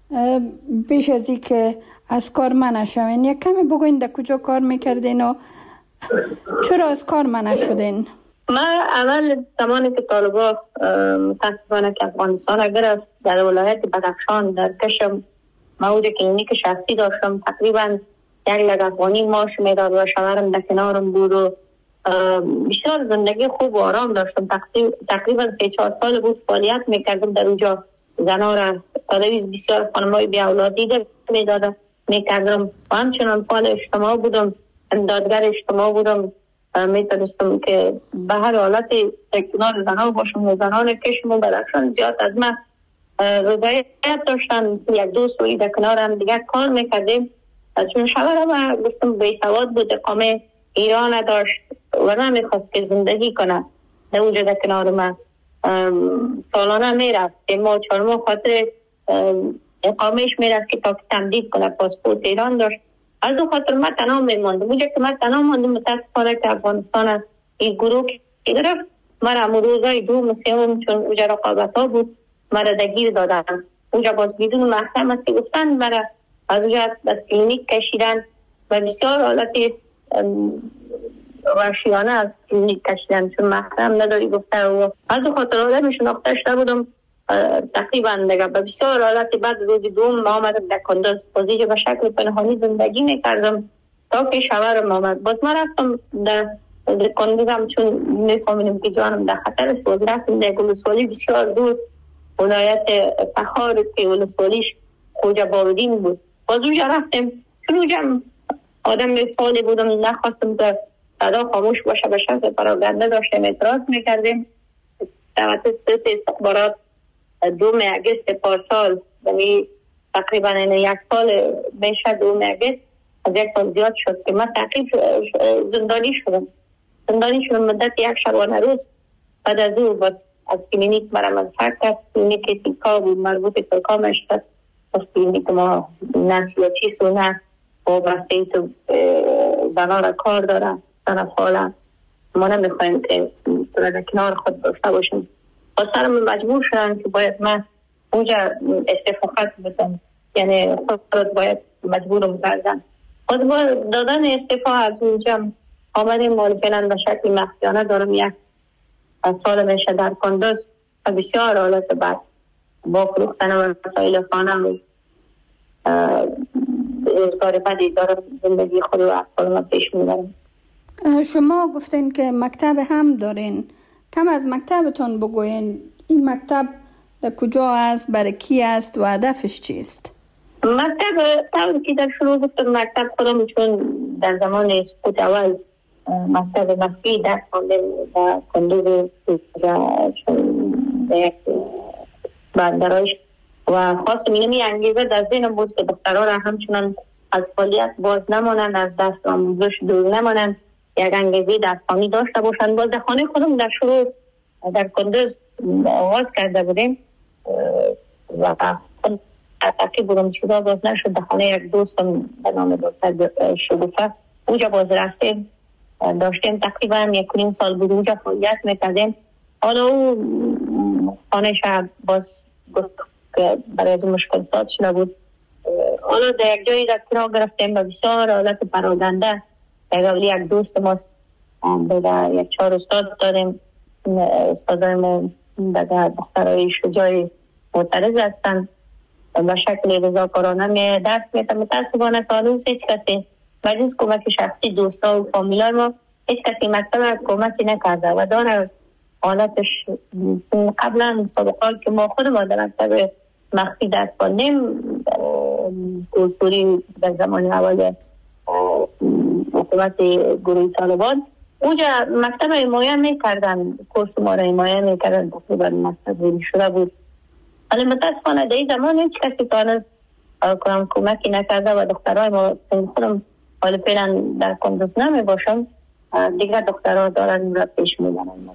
بیش از این که از کار منع شوین، یک کمی بگوین در کجا کار میکردین و چرا از کار منع شدین؟ من اول زمانی که طالبا متاسفانه که افغانستان گرفت در ولایت بدخشان در کشم موجود کلینیک شخصی داشتم، تقریبا یک لگ افغانی ماش میداد و شوهرم در کنارم بود و بسیار زندگی خوب و آرام داشتم. تقریبا 3-4 سال بود فعالیت میکردم در اونجا. زنها را تدویز بسیار خانمای بی اولاد دیده میکردم و همچنان فعال اجتماع بودم، امدادگر اجتماع بودم. میتونستم که به هر حالت کنار زنها باشم و زنان کشم و بدخشان زیاد از من رضایت داشتن. 1-2 سالی در کنار هم دیگر کار میکردیم. چون شوهرم گفتم بی سواد بود، اقامه ایران داشت و نمیخواست که زندگی کنه در اونجا در کنار من. سالانه میرفت 3-4 ماه خاطر اقامهش میرفت که تا تمدید کنه، پاسپورت ایران داشت. از اون خاطر من تنها میماندم. اونجا که من تنها ماندم متاسفانه که افغانستان این گروه که گرفت مرا روزای 2 3 چون اونجا رقابت ها بود مرا دگیر دادن. اونجا باز بدون محکم است گفتن مرا از اونجا از کلینیک کشیدن و بسیار حالتی وحشیانه از کلینیک کشیدن چون محکم نداری گفته و از اون خاطر آدمی شناختش نبودم. تقریبا دیگه به بسیار حالتی بعد روز 2 ما آمدم در کندوز بازیجا به شکل پنهانی زندگی میکردم تا که شوهرم آمد. باز ما رفتم در کندوزم چون میفهمیدم که جانم در خطر است. باز رفتم در ولسوالی بسیار دور ولایت تخار که ولسوالیش خوجا باودین بود. باز اونجا رفتم چون اونجا آدم فعالی بودم، نخواستم که صدا خاموش باشه به شکل پراگنده داشتیم اعتراض میکردیم. توسط سلط استخبارات 2 اگست پارسال یعنی تقریبا 1 سال میشه 2 اگست از 1 سال زیاد شد که من تعقیب زندانی شدم مدت 1 شبانه روز بعد از او از کلینیک مرا منفرد کرد. کلینیک تیکا بود، مربوط به کامش کرد. از کلینیک ما نه سیاچیست و نه وابسته تو زنان را کار دارن. زن حالا ما نمیخوایم که در کنار خود داشته باشیم. با سرم مجبور شدن که باید من اونجا استعفا بدم، یعنی خود باید مجبورم کردن. خود دادن استعفا از اونجا آمدیم مالفعلا به شکل مخفیانه دارم. یک سال میشه در کندوز و بسیار حالت بعد با فروختن و وسایل خانه و روزگار بدی دارم زندگی خود و اطفال ما پیش میبرم. شما گفتین که مکتب هم دارین، کم از مکتبتون بگوین. این مکتب در کجا است، برای کی است و هدفش چیست؟ مکتب طوری که در شروع گفتم مکتب خودم چون در زمان سقوط اول مکتب مخفی درس خواندم و کندوز چون یک بندرایش و خواستم اینمی انگیزه در ذهنم بود که دخترها را همچنان از فعالیت باز نمانند، از دست آموزش دور نمانند، یک انگیزه درسانی داشته باشند. باز در خانه خودم در شروع در کندوز آغاز کرده بودیم و خود تقیب بودم چیزا باز نشد. در خانه یک دوستم به نام دکتر شگوفه اونجا باز رفتیم، داشتیم تقریبا 1.5 سال بود اونجا فعالیت میکردیم. حالا او خانه شب باز گفت که برای از مشکل سات شده بود. حالا در یک جایی در کنار گرفتیم و بسیار حالت پراگنده در قبلی یک دوست ماست به یک 4 استاد داریم. استادای ما در دخترهای شجاعی معترض هستند و شکل رضاکارانه درس میتن. متاسفانه تا هنوز هیچ کسی مجلس کمک شخصی دوستا و فامیلای ما هیچ کسی مکتب کمکی نکرده و داره حالتش. قبلا سابقال که ما خود ما در مکتب مخفی درس خواندیم گلپوری در زمان اول حکومت گروه طالبان اونجا مکتب حمایه میکردن، کورس ما را حمایه میکردن، تقریبا مکتب بوری شده بود. ولی متاسفانه در این زمان هیچ کسی تا هنوز کمکی نکرده و دخترهای ما خودم حالا فعلا در کندوز نمی باشم، دیگر دخترها دارن را پیش میبرن.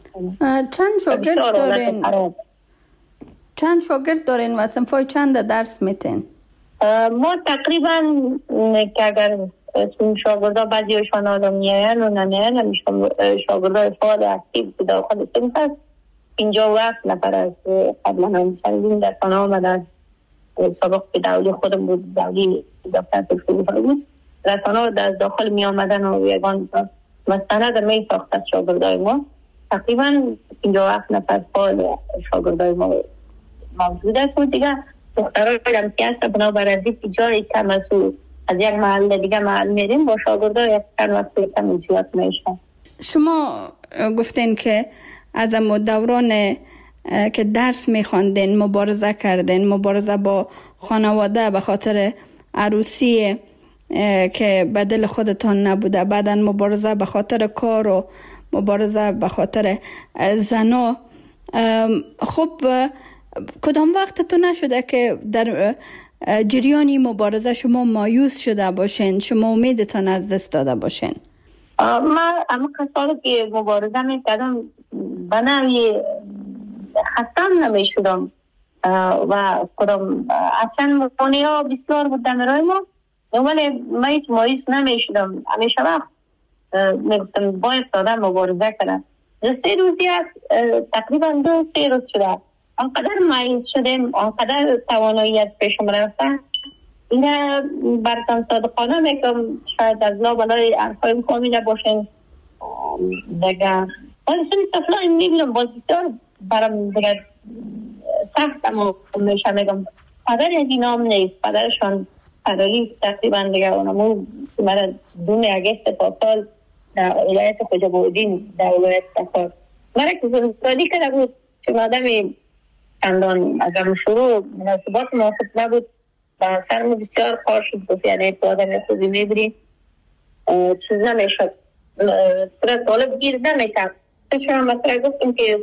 چند شاگرد دارین و صنفای چند درس میتین؟ ما تقریبا که اگر شاگردا بعضیشان آدم میاین و نمیاین، همیشون شاگردای فعال اکتیو که داخل صنف هست. 57 نفر از قبلا هم چندین در خانه آمد از سابق که دولی خودم بود، دولی دفتر تشکیل بود. رسانه در داخل می آمدن و یگان مستند می ساخت شاگردای ما. تقریبا 57 نفر فعال شاگردای ما موجود است و دیگه دخترای هم که هست بنابر از این جایی کم از یک محل دیگه محل میریم با شاگردای چند وقت کم زیاد میشن. شما گفتین که از دوران که درس میخواندین مبارزه کردین، مبارزه با خانواده به خاطر عروسی که به دل خودتان نبوده، بعدا مبارزه به خاطر کار و مبارزه به خاطر زنا. خب کدام وقت تو نشده که در جریانی مبارزه شما مایوس شده باشین، شما امیدتان از دست داده باشین؟ من اما کسایی که مبارزه میکردم به نوعی خستم نمیشدم و خودم اصلا مانعی ها بسیار بود دمرای ما، ولی من هیچ مایوس نمیشدم. همیشه وقت میگفتم باید دادم مبارزه کنم. 3 روزی است تقریبا 2-3 روز شده آنقدر مایوس شدیم، آنقدر توانایی از پیشم رفتن. اینه براتان صادقانه میگم، شاید از لابلای ارخای فامیل باشین دیگه. ولی سنی طفلان میبینم باز بسیار برام دیگه سخت اما میشه میگم پدر از این نام نیست، پدرشان پدریست تقریبا دیگه. اونمون مرا 2 اگست پاسال در ولایت خوجه بودین در ولایت تکار مرا که زندگی کرده بود، چون آدمی چندان اگر شروع مناسبات موافق نبود و سرم بسیار خوار شد. گفت یعنی تو آدم خودی میبری چیز نمیشد، طالب گیر نمیکرد. چون مثلا گفتیم که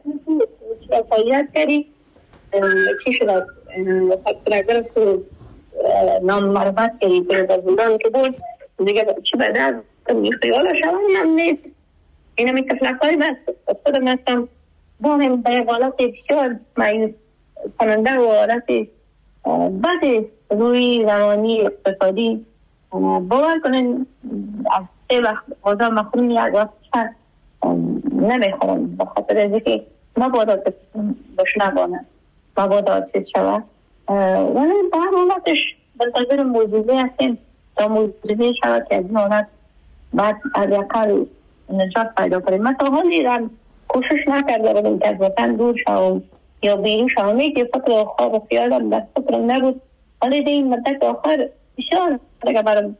فعالیت کردی چی شد؟ اگر نام مربط کردی به زندان که بود دیگه چی بده خیال شوانی هم نیست. این همی تفلقای بست خودم هستم داریم به حالت بسیار مایوس کننده و حالت بد روی روانی اقتصادی. باور کنین از 3 وقت غذا مخروم یک وقت نمیخورم به خاطر از اینکه مبادا بشنوانم، مبادا چیز شود. ولی به هر حالتش منتظر موجوده هستیم تا موجوده شود که از این حالت بعد از یکل نجات پیدا کنیم. من تا حالی را کوشش نکرده بودم که از وطن دور شوم یا بیرون شوم. که فکر خواب و خیالم در فکرم نبود، ولی در این مدت آخر بسیار دیگه برم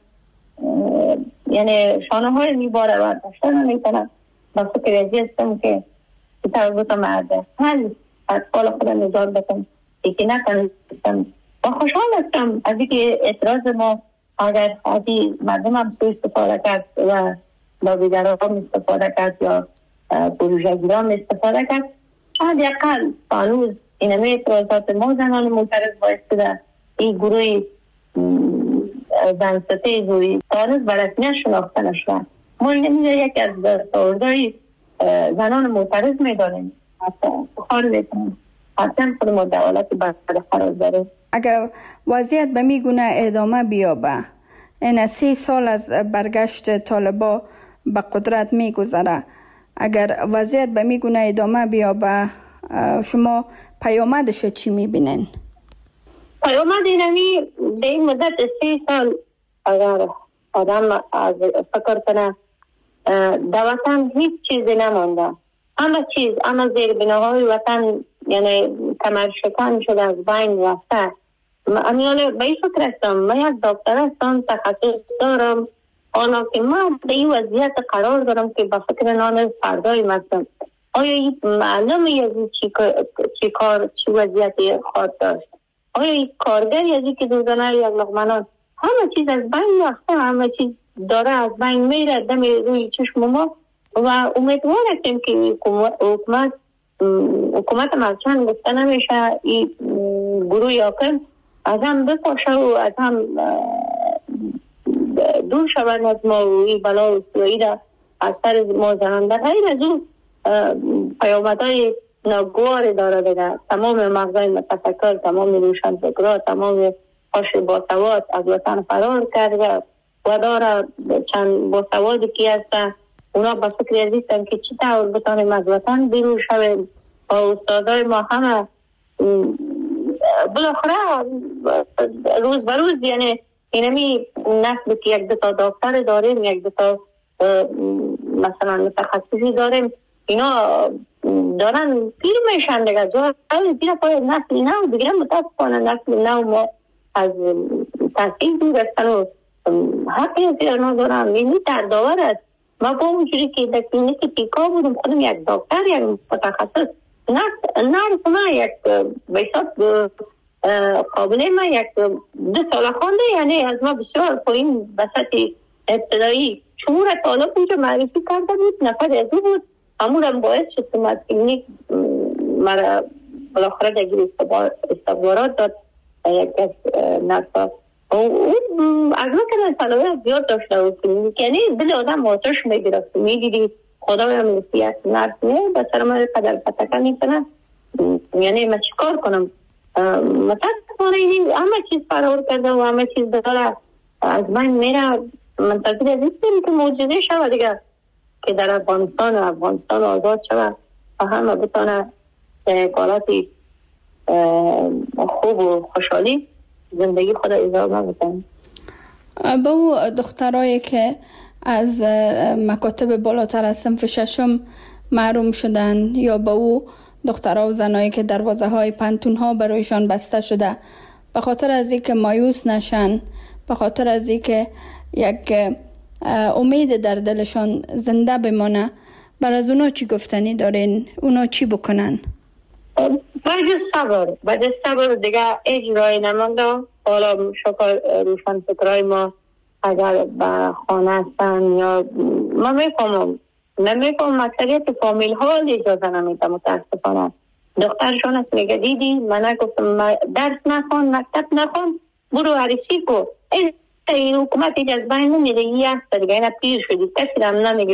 یعنی شانه های میباره و داشتن نمیتونم با فکر ازی هستم که بتوازم مرده هل اطفال خودم نجات بکنم یکی نکنستم و خوشحال هستم از اینکه اعتراض ما اگر از این مردم هم سوی استفاده کرد و با بیدران استفاده کرد یا پروژه گیران استفاده کرد، حداقل هنوز اینمه اعتراضات ما زنان معترض بایسته این گروه زن ستیز و هنوز برسمیه شناخته نشده. ما نمیده یکی از دستاوردهای زنان معترض میدانیم، حتی بخار میکنیم، حتی خود ما دولت برد قرار داریم. اگر وضعیت به میگونه ادامه بیابه، این 3 سال از برگشت طالبا به قدرت میگذره، اگر وضعیت به میگونه ادامه بیابه شما پیامدش چی میبینین؟ پیامد اینمی به این مدت 3 سال اگر آدم از فکر کنه در وطن هیچ چیزی نمانده، همه چیز اما زیر بناهای وطن یعنی کمر شکن شده، از بین رفته. امیاله به این فکر هستم، من یک دکتر هستم، تخصص دارم، حالا که من به این وضعیت قرار دارم که به فکر نان فردای هستم. آیا این معلومه یعنی چی وضعیتی خواهد داشت؟ آیا این کارگری از این که دوزنه یک لغمنان همه چیز از بین رفته، همه چیز داره از بین میره دم روی چشم ما و امیدوار هستیم که حکومت مرچن گفته نمیشه این گروه حاکم از هم بپاشه و از هم دور شود از ما و این بلا و سوئی را از سر ما زنان. در غیر از اون پیامدهای ناگوار داره دیگه. تمام مغزای متفکر، تمام روشنفکرها، تمام قشر باسواد از وطن فرار کرده و داره چند باسوادی که هستن اونا با فکر ازیستن که چی طور بتانیم از وطن بیرون شویم. و استادای ما همه بالاخره روز به روز یعنی اینمی نسل که یک دوتا دکتر داریم، یک دوتا مثلا متخصصی داریم، اینا دارن پیر میشن دیگه. اول دیگه باید نسل نو دیگه متاسفانه نسل نو ما از تحصیل دور هستن و حقی از اینا دارن. اینی دردآور است. ما با اونجوری که در کلینیک پیکا بودم خودم یک دکتر یک متخصص نرس ما یک بیشتر قابله ما یک 2 سال خونده، یعنی از ما بسیار پایین بسط ابتدایی شمور طالب اونجا معرفی کرده بود، نفر از او بود. همون باعث شد که ما کلینیک مرا بالاخره دگیر استخبارات داد یک از نرسا. اون از ما که صلاحیت زیاد داشته و کلینیک یعنی دل آدم آتش میگرفت، میدیدی خدای هم نسیت نرس میه بسر من قدر پتکه میکنه، یعنی من چیکار کنم؟ متاسفانه این همه چیز فرار کرده و همه چیز داره از من میره. منتظر از این که موجوده شود دیگه که در افغانستان آزاد شود و همه بتانه حالاتی خوب و خوشحالی زندگی خود ادامه بدن. با او دخترایی که از مکاتب بالاتر از صنف 6 محروم شدن یا با او دخترها و زنایی که دروازه های پنتون ها برایشان بسته شده، به خاطر از اینکه مایوس نشن، به خاطر از اینکه یک امید در دلشان زنده بمانه، بر از اونا چی گفتنی دارین؟ اونا چی بکنن؟ بعد صبر دیگه اجرای نمانده. حالا شکر روشن فکرهای ما اگر به خانه هستن یا ما نمیفهم مکتریت فامیل ها اجازه نمیده. متاسفانه دخترشون است میگه دیدی من نگفتم درس نخون، مکتب نخون، برو عروسی کو. این حکومت اجازه نمیده. این هست دیگه، این پیر شدی، کسی هم نمیگیره.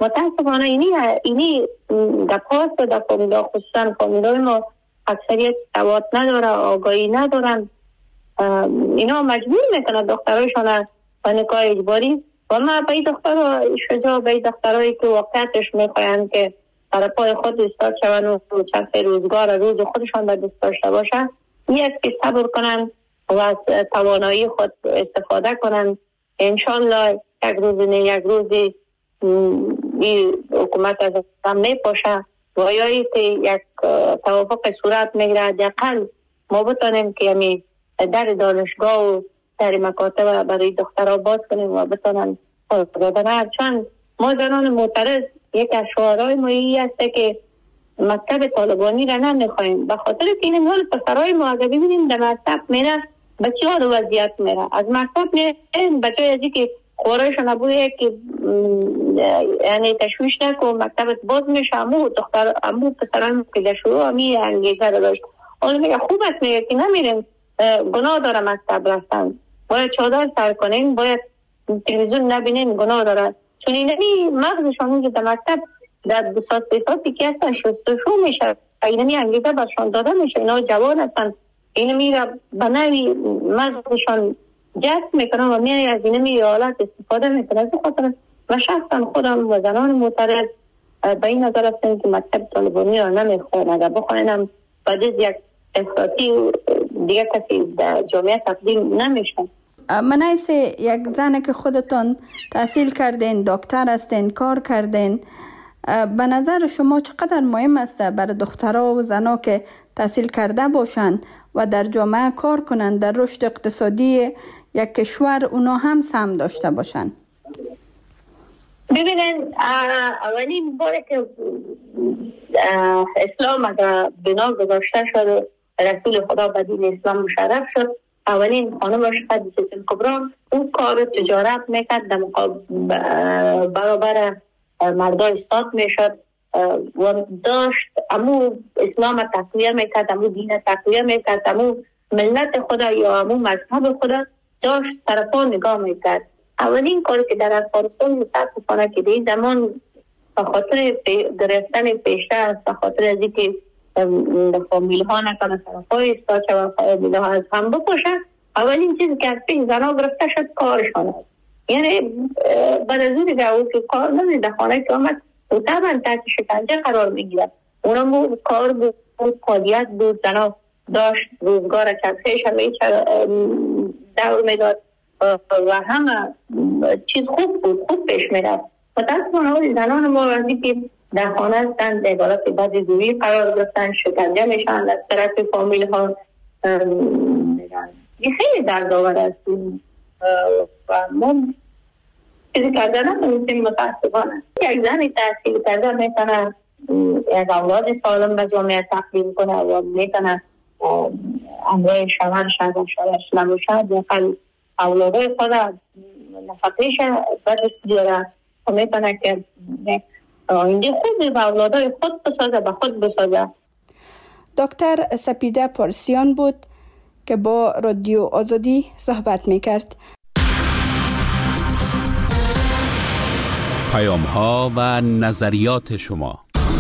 متاسفانه اینی گپاست در فامیلا، خصوصا فامیلای ما اکثریت سواد نداره، آگاهی ندارن. اینا مجبور میکنن دخترایشان به نکاح اجباری و ما به این دخترها شجاع، به این دخترهایی که واقعیتش میخواین که برای پای خود استاد شون و چند روزگار روز خودشان به دست داشته باشن، این است که صبر کنن و از توانایی خود استفاده کنن. انشالله یک روز نه یک روزی این حکومت از هم میپاشه و یا ای که یک توافق صورت میگیره، دقیقا ما بتانیم که همی در دانشگاه و در مکاتب برای دخترها باز کنیم و بتانن دادن. چون ما زنان معترض یک از شعارهای ما این است که مکتب طالبانی را نمیخوایم، به خاطر که این حال پسرهای ما اگر ببینیم در مکتب میره بچه ها رو وضعیت میره، از مکتب میره بچه های ازی که خورایشون نبوده که یعنی تشویش نکن مکتبت باز میشه. امو پسران که در شروع همی انگیزه رو داشت، اون میگه خوب است، میگه که نمیریم، گناه داره مکتب رفتن، باید چادر سر کنیم، باید تلویزیون نبینیم، گناه داره. چون اینمی مغزشان اونجا در مکتب در 2 ساعت 3 ساعتی که هستن شستشو میشه، اینمی انگیزه برشان داده میشه، اینا جوان هستن، اینمی را به نوی مغزشان جذب میکنن و میانی از اینمی حالت استفاده میکنن. از خاطر و شخصا خودم و زنان معترض به این نظر هستیم که مکتب طالبانی را نمیخواین، اگر بخواین هم بعد از یک افراطی دیگه کسی در جامعه تبدیل نمیشن. من ایس یک زن که خودتون تحصیل کردین، دکتر هستین، کار کردین، به نظر شما چقدر مهم است برای دخترها و زنها که تحصیل کرده باشن و در جامعه کار کنن، در رشد اقتصادی یک کشور اونا هم سهم داشته باشن؟ ببینن اولین باره که اسلام اگر بنا گذاشته شد، رسول خدا به دین اسلام مشرف شد، اولین خانمش خدیجه کبری اون کار تجارت میکرد، در برابر مردای استاد میشد و داشت امو اسلام تقویه میکرد، امو دین تقویه میکرد، امو ملت خدا یا امو مذهب خدا داشت سرپا نگاه میکرد. اولین کاری که در افغانستان متاسفانه که در زمان به خاطر گرفتن پیشتر است، به خاطر از اینکه فامیل ها نکنه سرپای استاد و فامیل ها از هم بپاشن، اولین چیزی که از پیش زنها گرفته شد کارشان است. یعنی بعد از اون دیگه او که کار نمیده خانه که آمد او طبعا تحت شکنجه قرار میگیرد. اونم کار بود، فعالیت بود، زنها داشت روزگار کسیش همه دور میداد و همه چیز خوب بود، خوب پیش میرفت. متاسفانه زنان ما وقتی که در خانه هستند در حالت بعد دوری قرار گرفتن، شکنجه میشن از طرف فامیل ها. این خیلی دردآور است و ما چیزی کرده نمیتونیم. متاسفانه یک زنی تحصیل کرده میتونه یک اولاد سالم به جامعه تقدیم کنه و میتونه امروی شوهرش نباشه دقیقا اولادای خود نفقیش به دست بیاره و میتونه که آینده خوبی به اولادای خود بسازه، به خود بسازه. دکتر سپیده پارسیان بود که با رادیو آزادی صحبت میکرد. پیام ها و نظریات شما.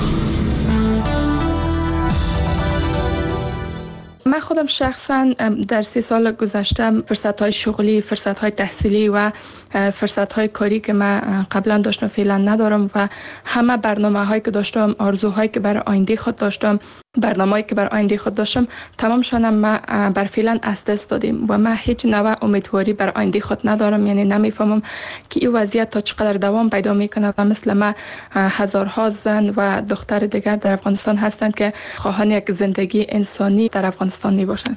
من خودم شخصا در 3 سال گذشته فرصت‌های شغلی، فرصت‌های تحصیلی و فرصت‌های کاری که من قبلا داشتم فعلا ندارم و همه برنامه‌هایی که داشتم، آرزوهایی که برای آینده خود داشتم، برنامه‌ای که برای آینده خود داشتم، تمامشون ما بر فعلا از دست دادیم و من هیچ نوع امیدواری برای آینده خود ندارم. یعنی نمیفهمم که این وضعیت تا چقدر دوام پیدا میکنه و مثل ما هزارها زن و دختر دیگر در افغانستان هستند که خواهان یک زندگی انسانی در افغانستان می باشند.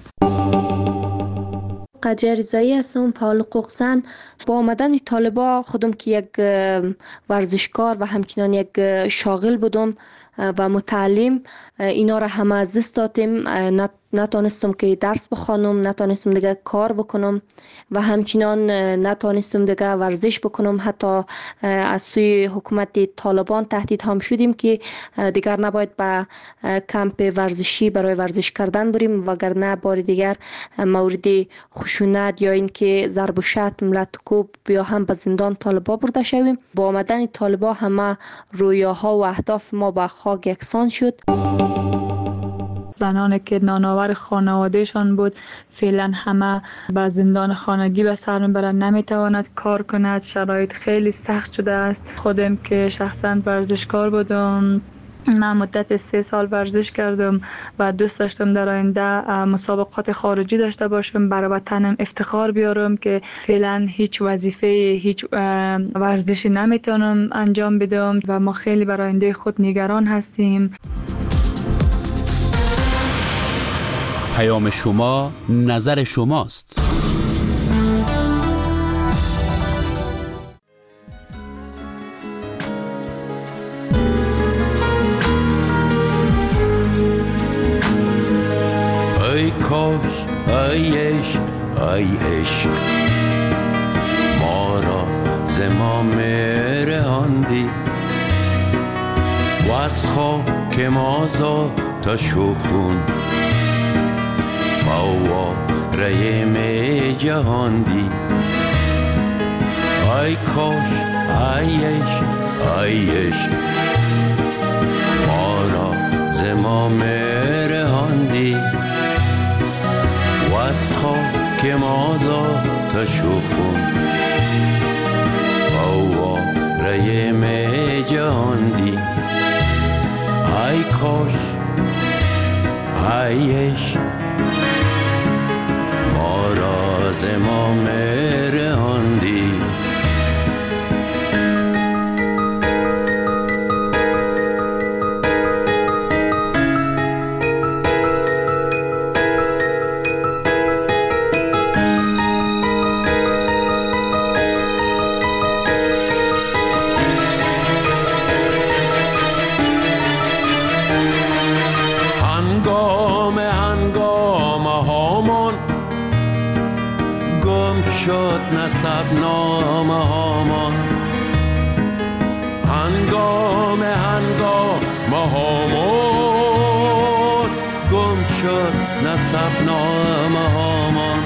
قدر رضایی هستم، فعال حقوق زن. با آمدن طالبا خودم که یک ورزشکار و همچنان یک شاغل بودم و متعلم، اینا را همه از دست دادیم. نه نتونستم که درس بخوانم، نتونستم دیگه کار بکنم و همچنان نتونستم دیگه ورزش بکنم. حتی از سوی حکومت طالبان تهدید هم شدیم که دیگر نباید به کمپ ورزشی برای ورزش کردن بریم، وگرنه بار دیگر مورد خشونت یا اینکه ضرب و شتم، لط و کوب یا هم به زندان طالبا برده شویم. با آمدن طالبا همه رویاها و اهداف ما به خاک یکسان شد. زنانی که نانآور خانوادهشان بود فعلا همه به زندان خانگی به سر میبرند، نمیتواند کار کند. شرایط خیلی سخت شده است. خودم که شخصا ورزشکار بودم، من مدت 3 سال ورزش کردم و دوست داشتم در آینده مسابقات خارجی داشته باشم، برای وطنم افتخار بیارم که فعلا هیچ وظیفه، هیچ ورزشی نمیتونم انجام بدم و ما خیلی برای آینده خود نگران هستیم. پیام شما، نظر شماست. ای کاش، ای عشق، ای عشق، ما را ز ما رهاندی و از خاک ما تا شخون فواره می جهاندی. ای کاش، ای عشق، ای عشق، ما را ز ما رهاندی و از خاک ما تا شخون فواره می جهاندی. ای کاش، ای عشق، ما را ز ما رهاندی. نسب نامه هامان، هنگام هامان گم شد نسب نامه هامان.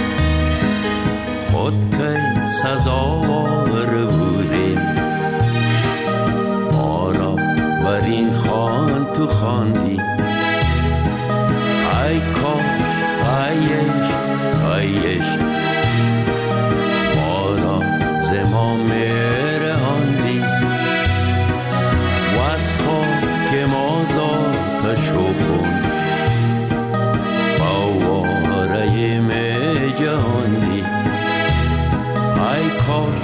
خود که سزاوار بودیم ما را بر این خوان تو خواندی. ای کاش، ای عشق، ای عشق، ز ما رهاندی و از خاک ما تا شخون فواره می جهاندی. ای کاش،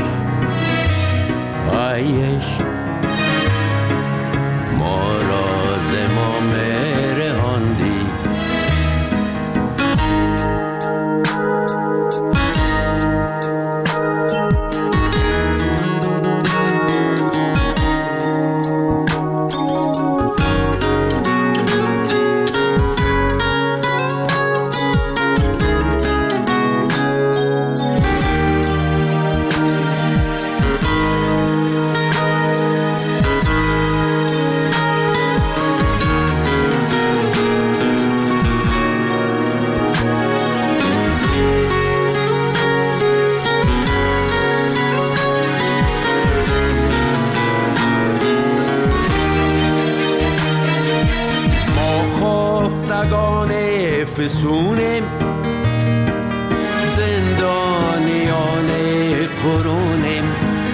ای عشق، ما را ز ما رهاندی. فسونیم زندانیان قرونیم،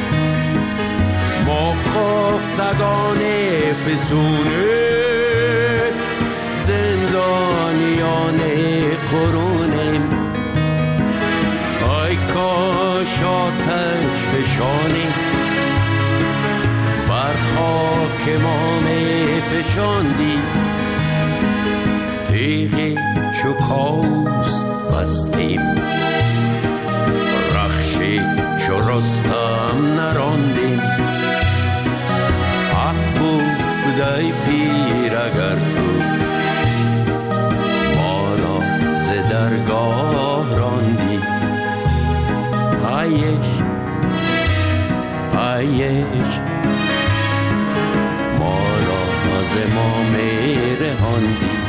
ما خفتگان فسونیم زندانیان قرونیم. ای کاش آتش فشانی بر خاک ما می فشاندی. تیغی چو کاوس بستیم، رخشی چو رستم نراندیم. حق بود ای پیر اگر تو ما را عشق ما را از ما میرهاندی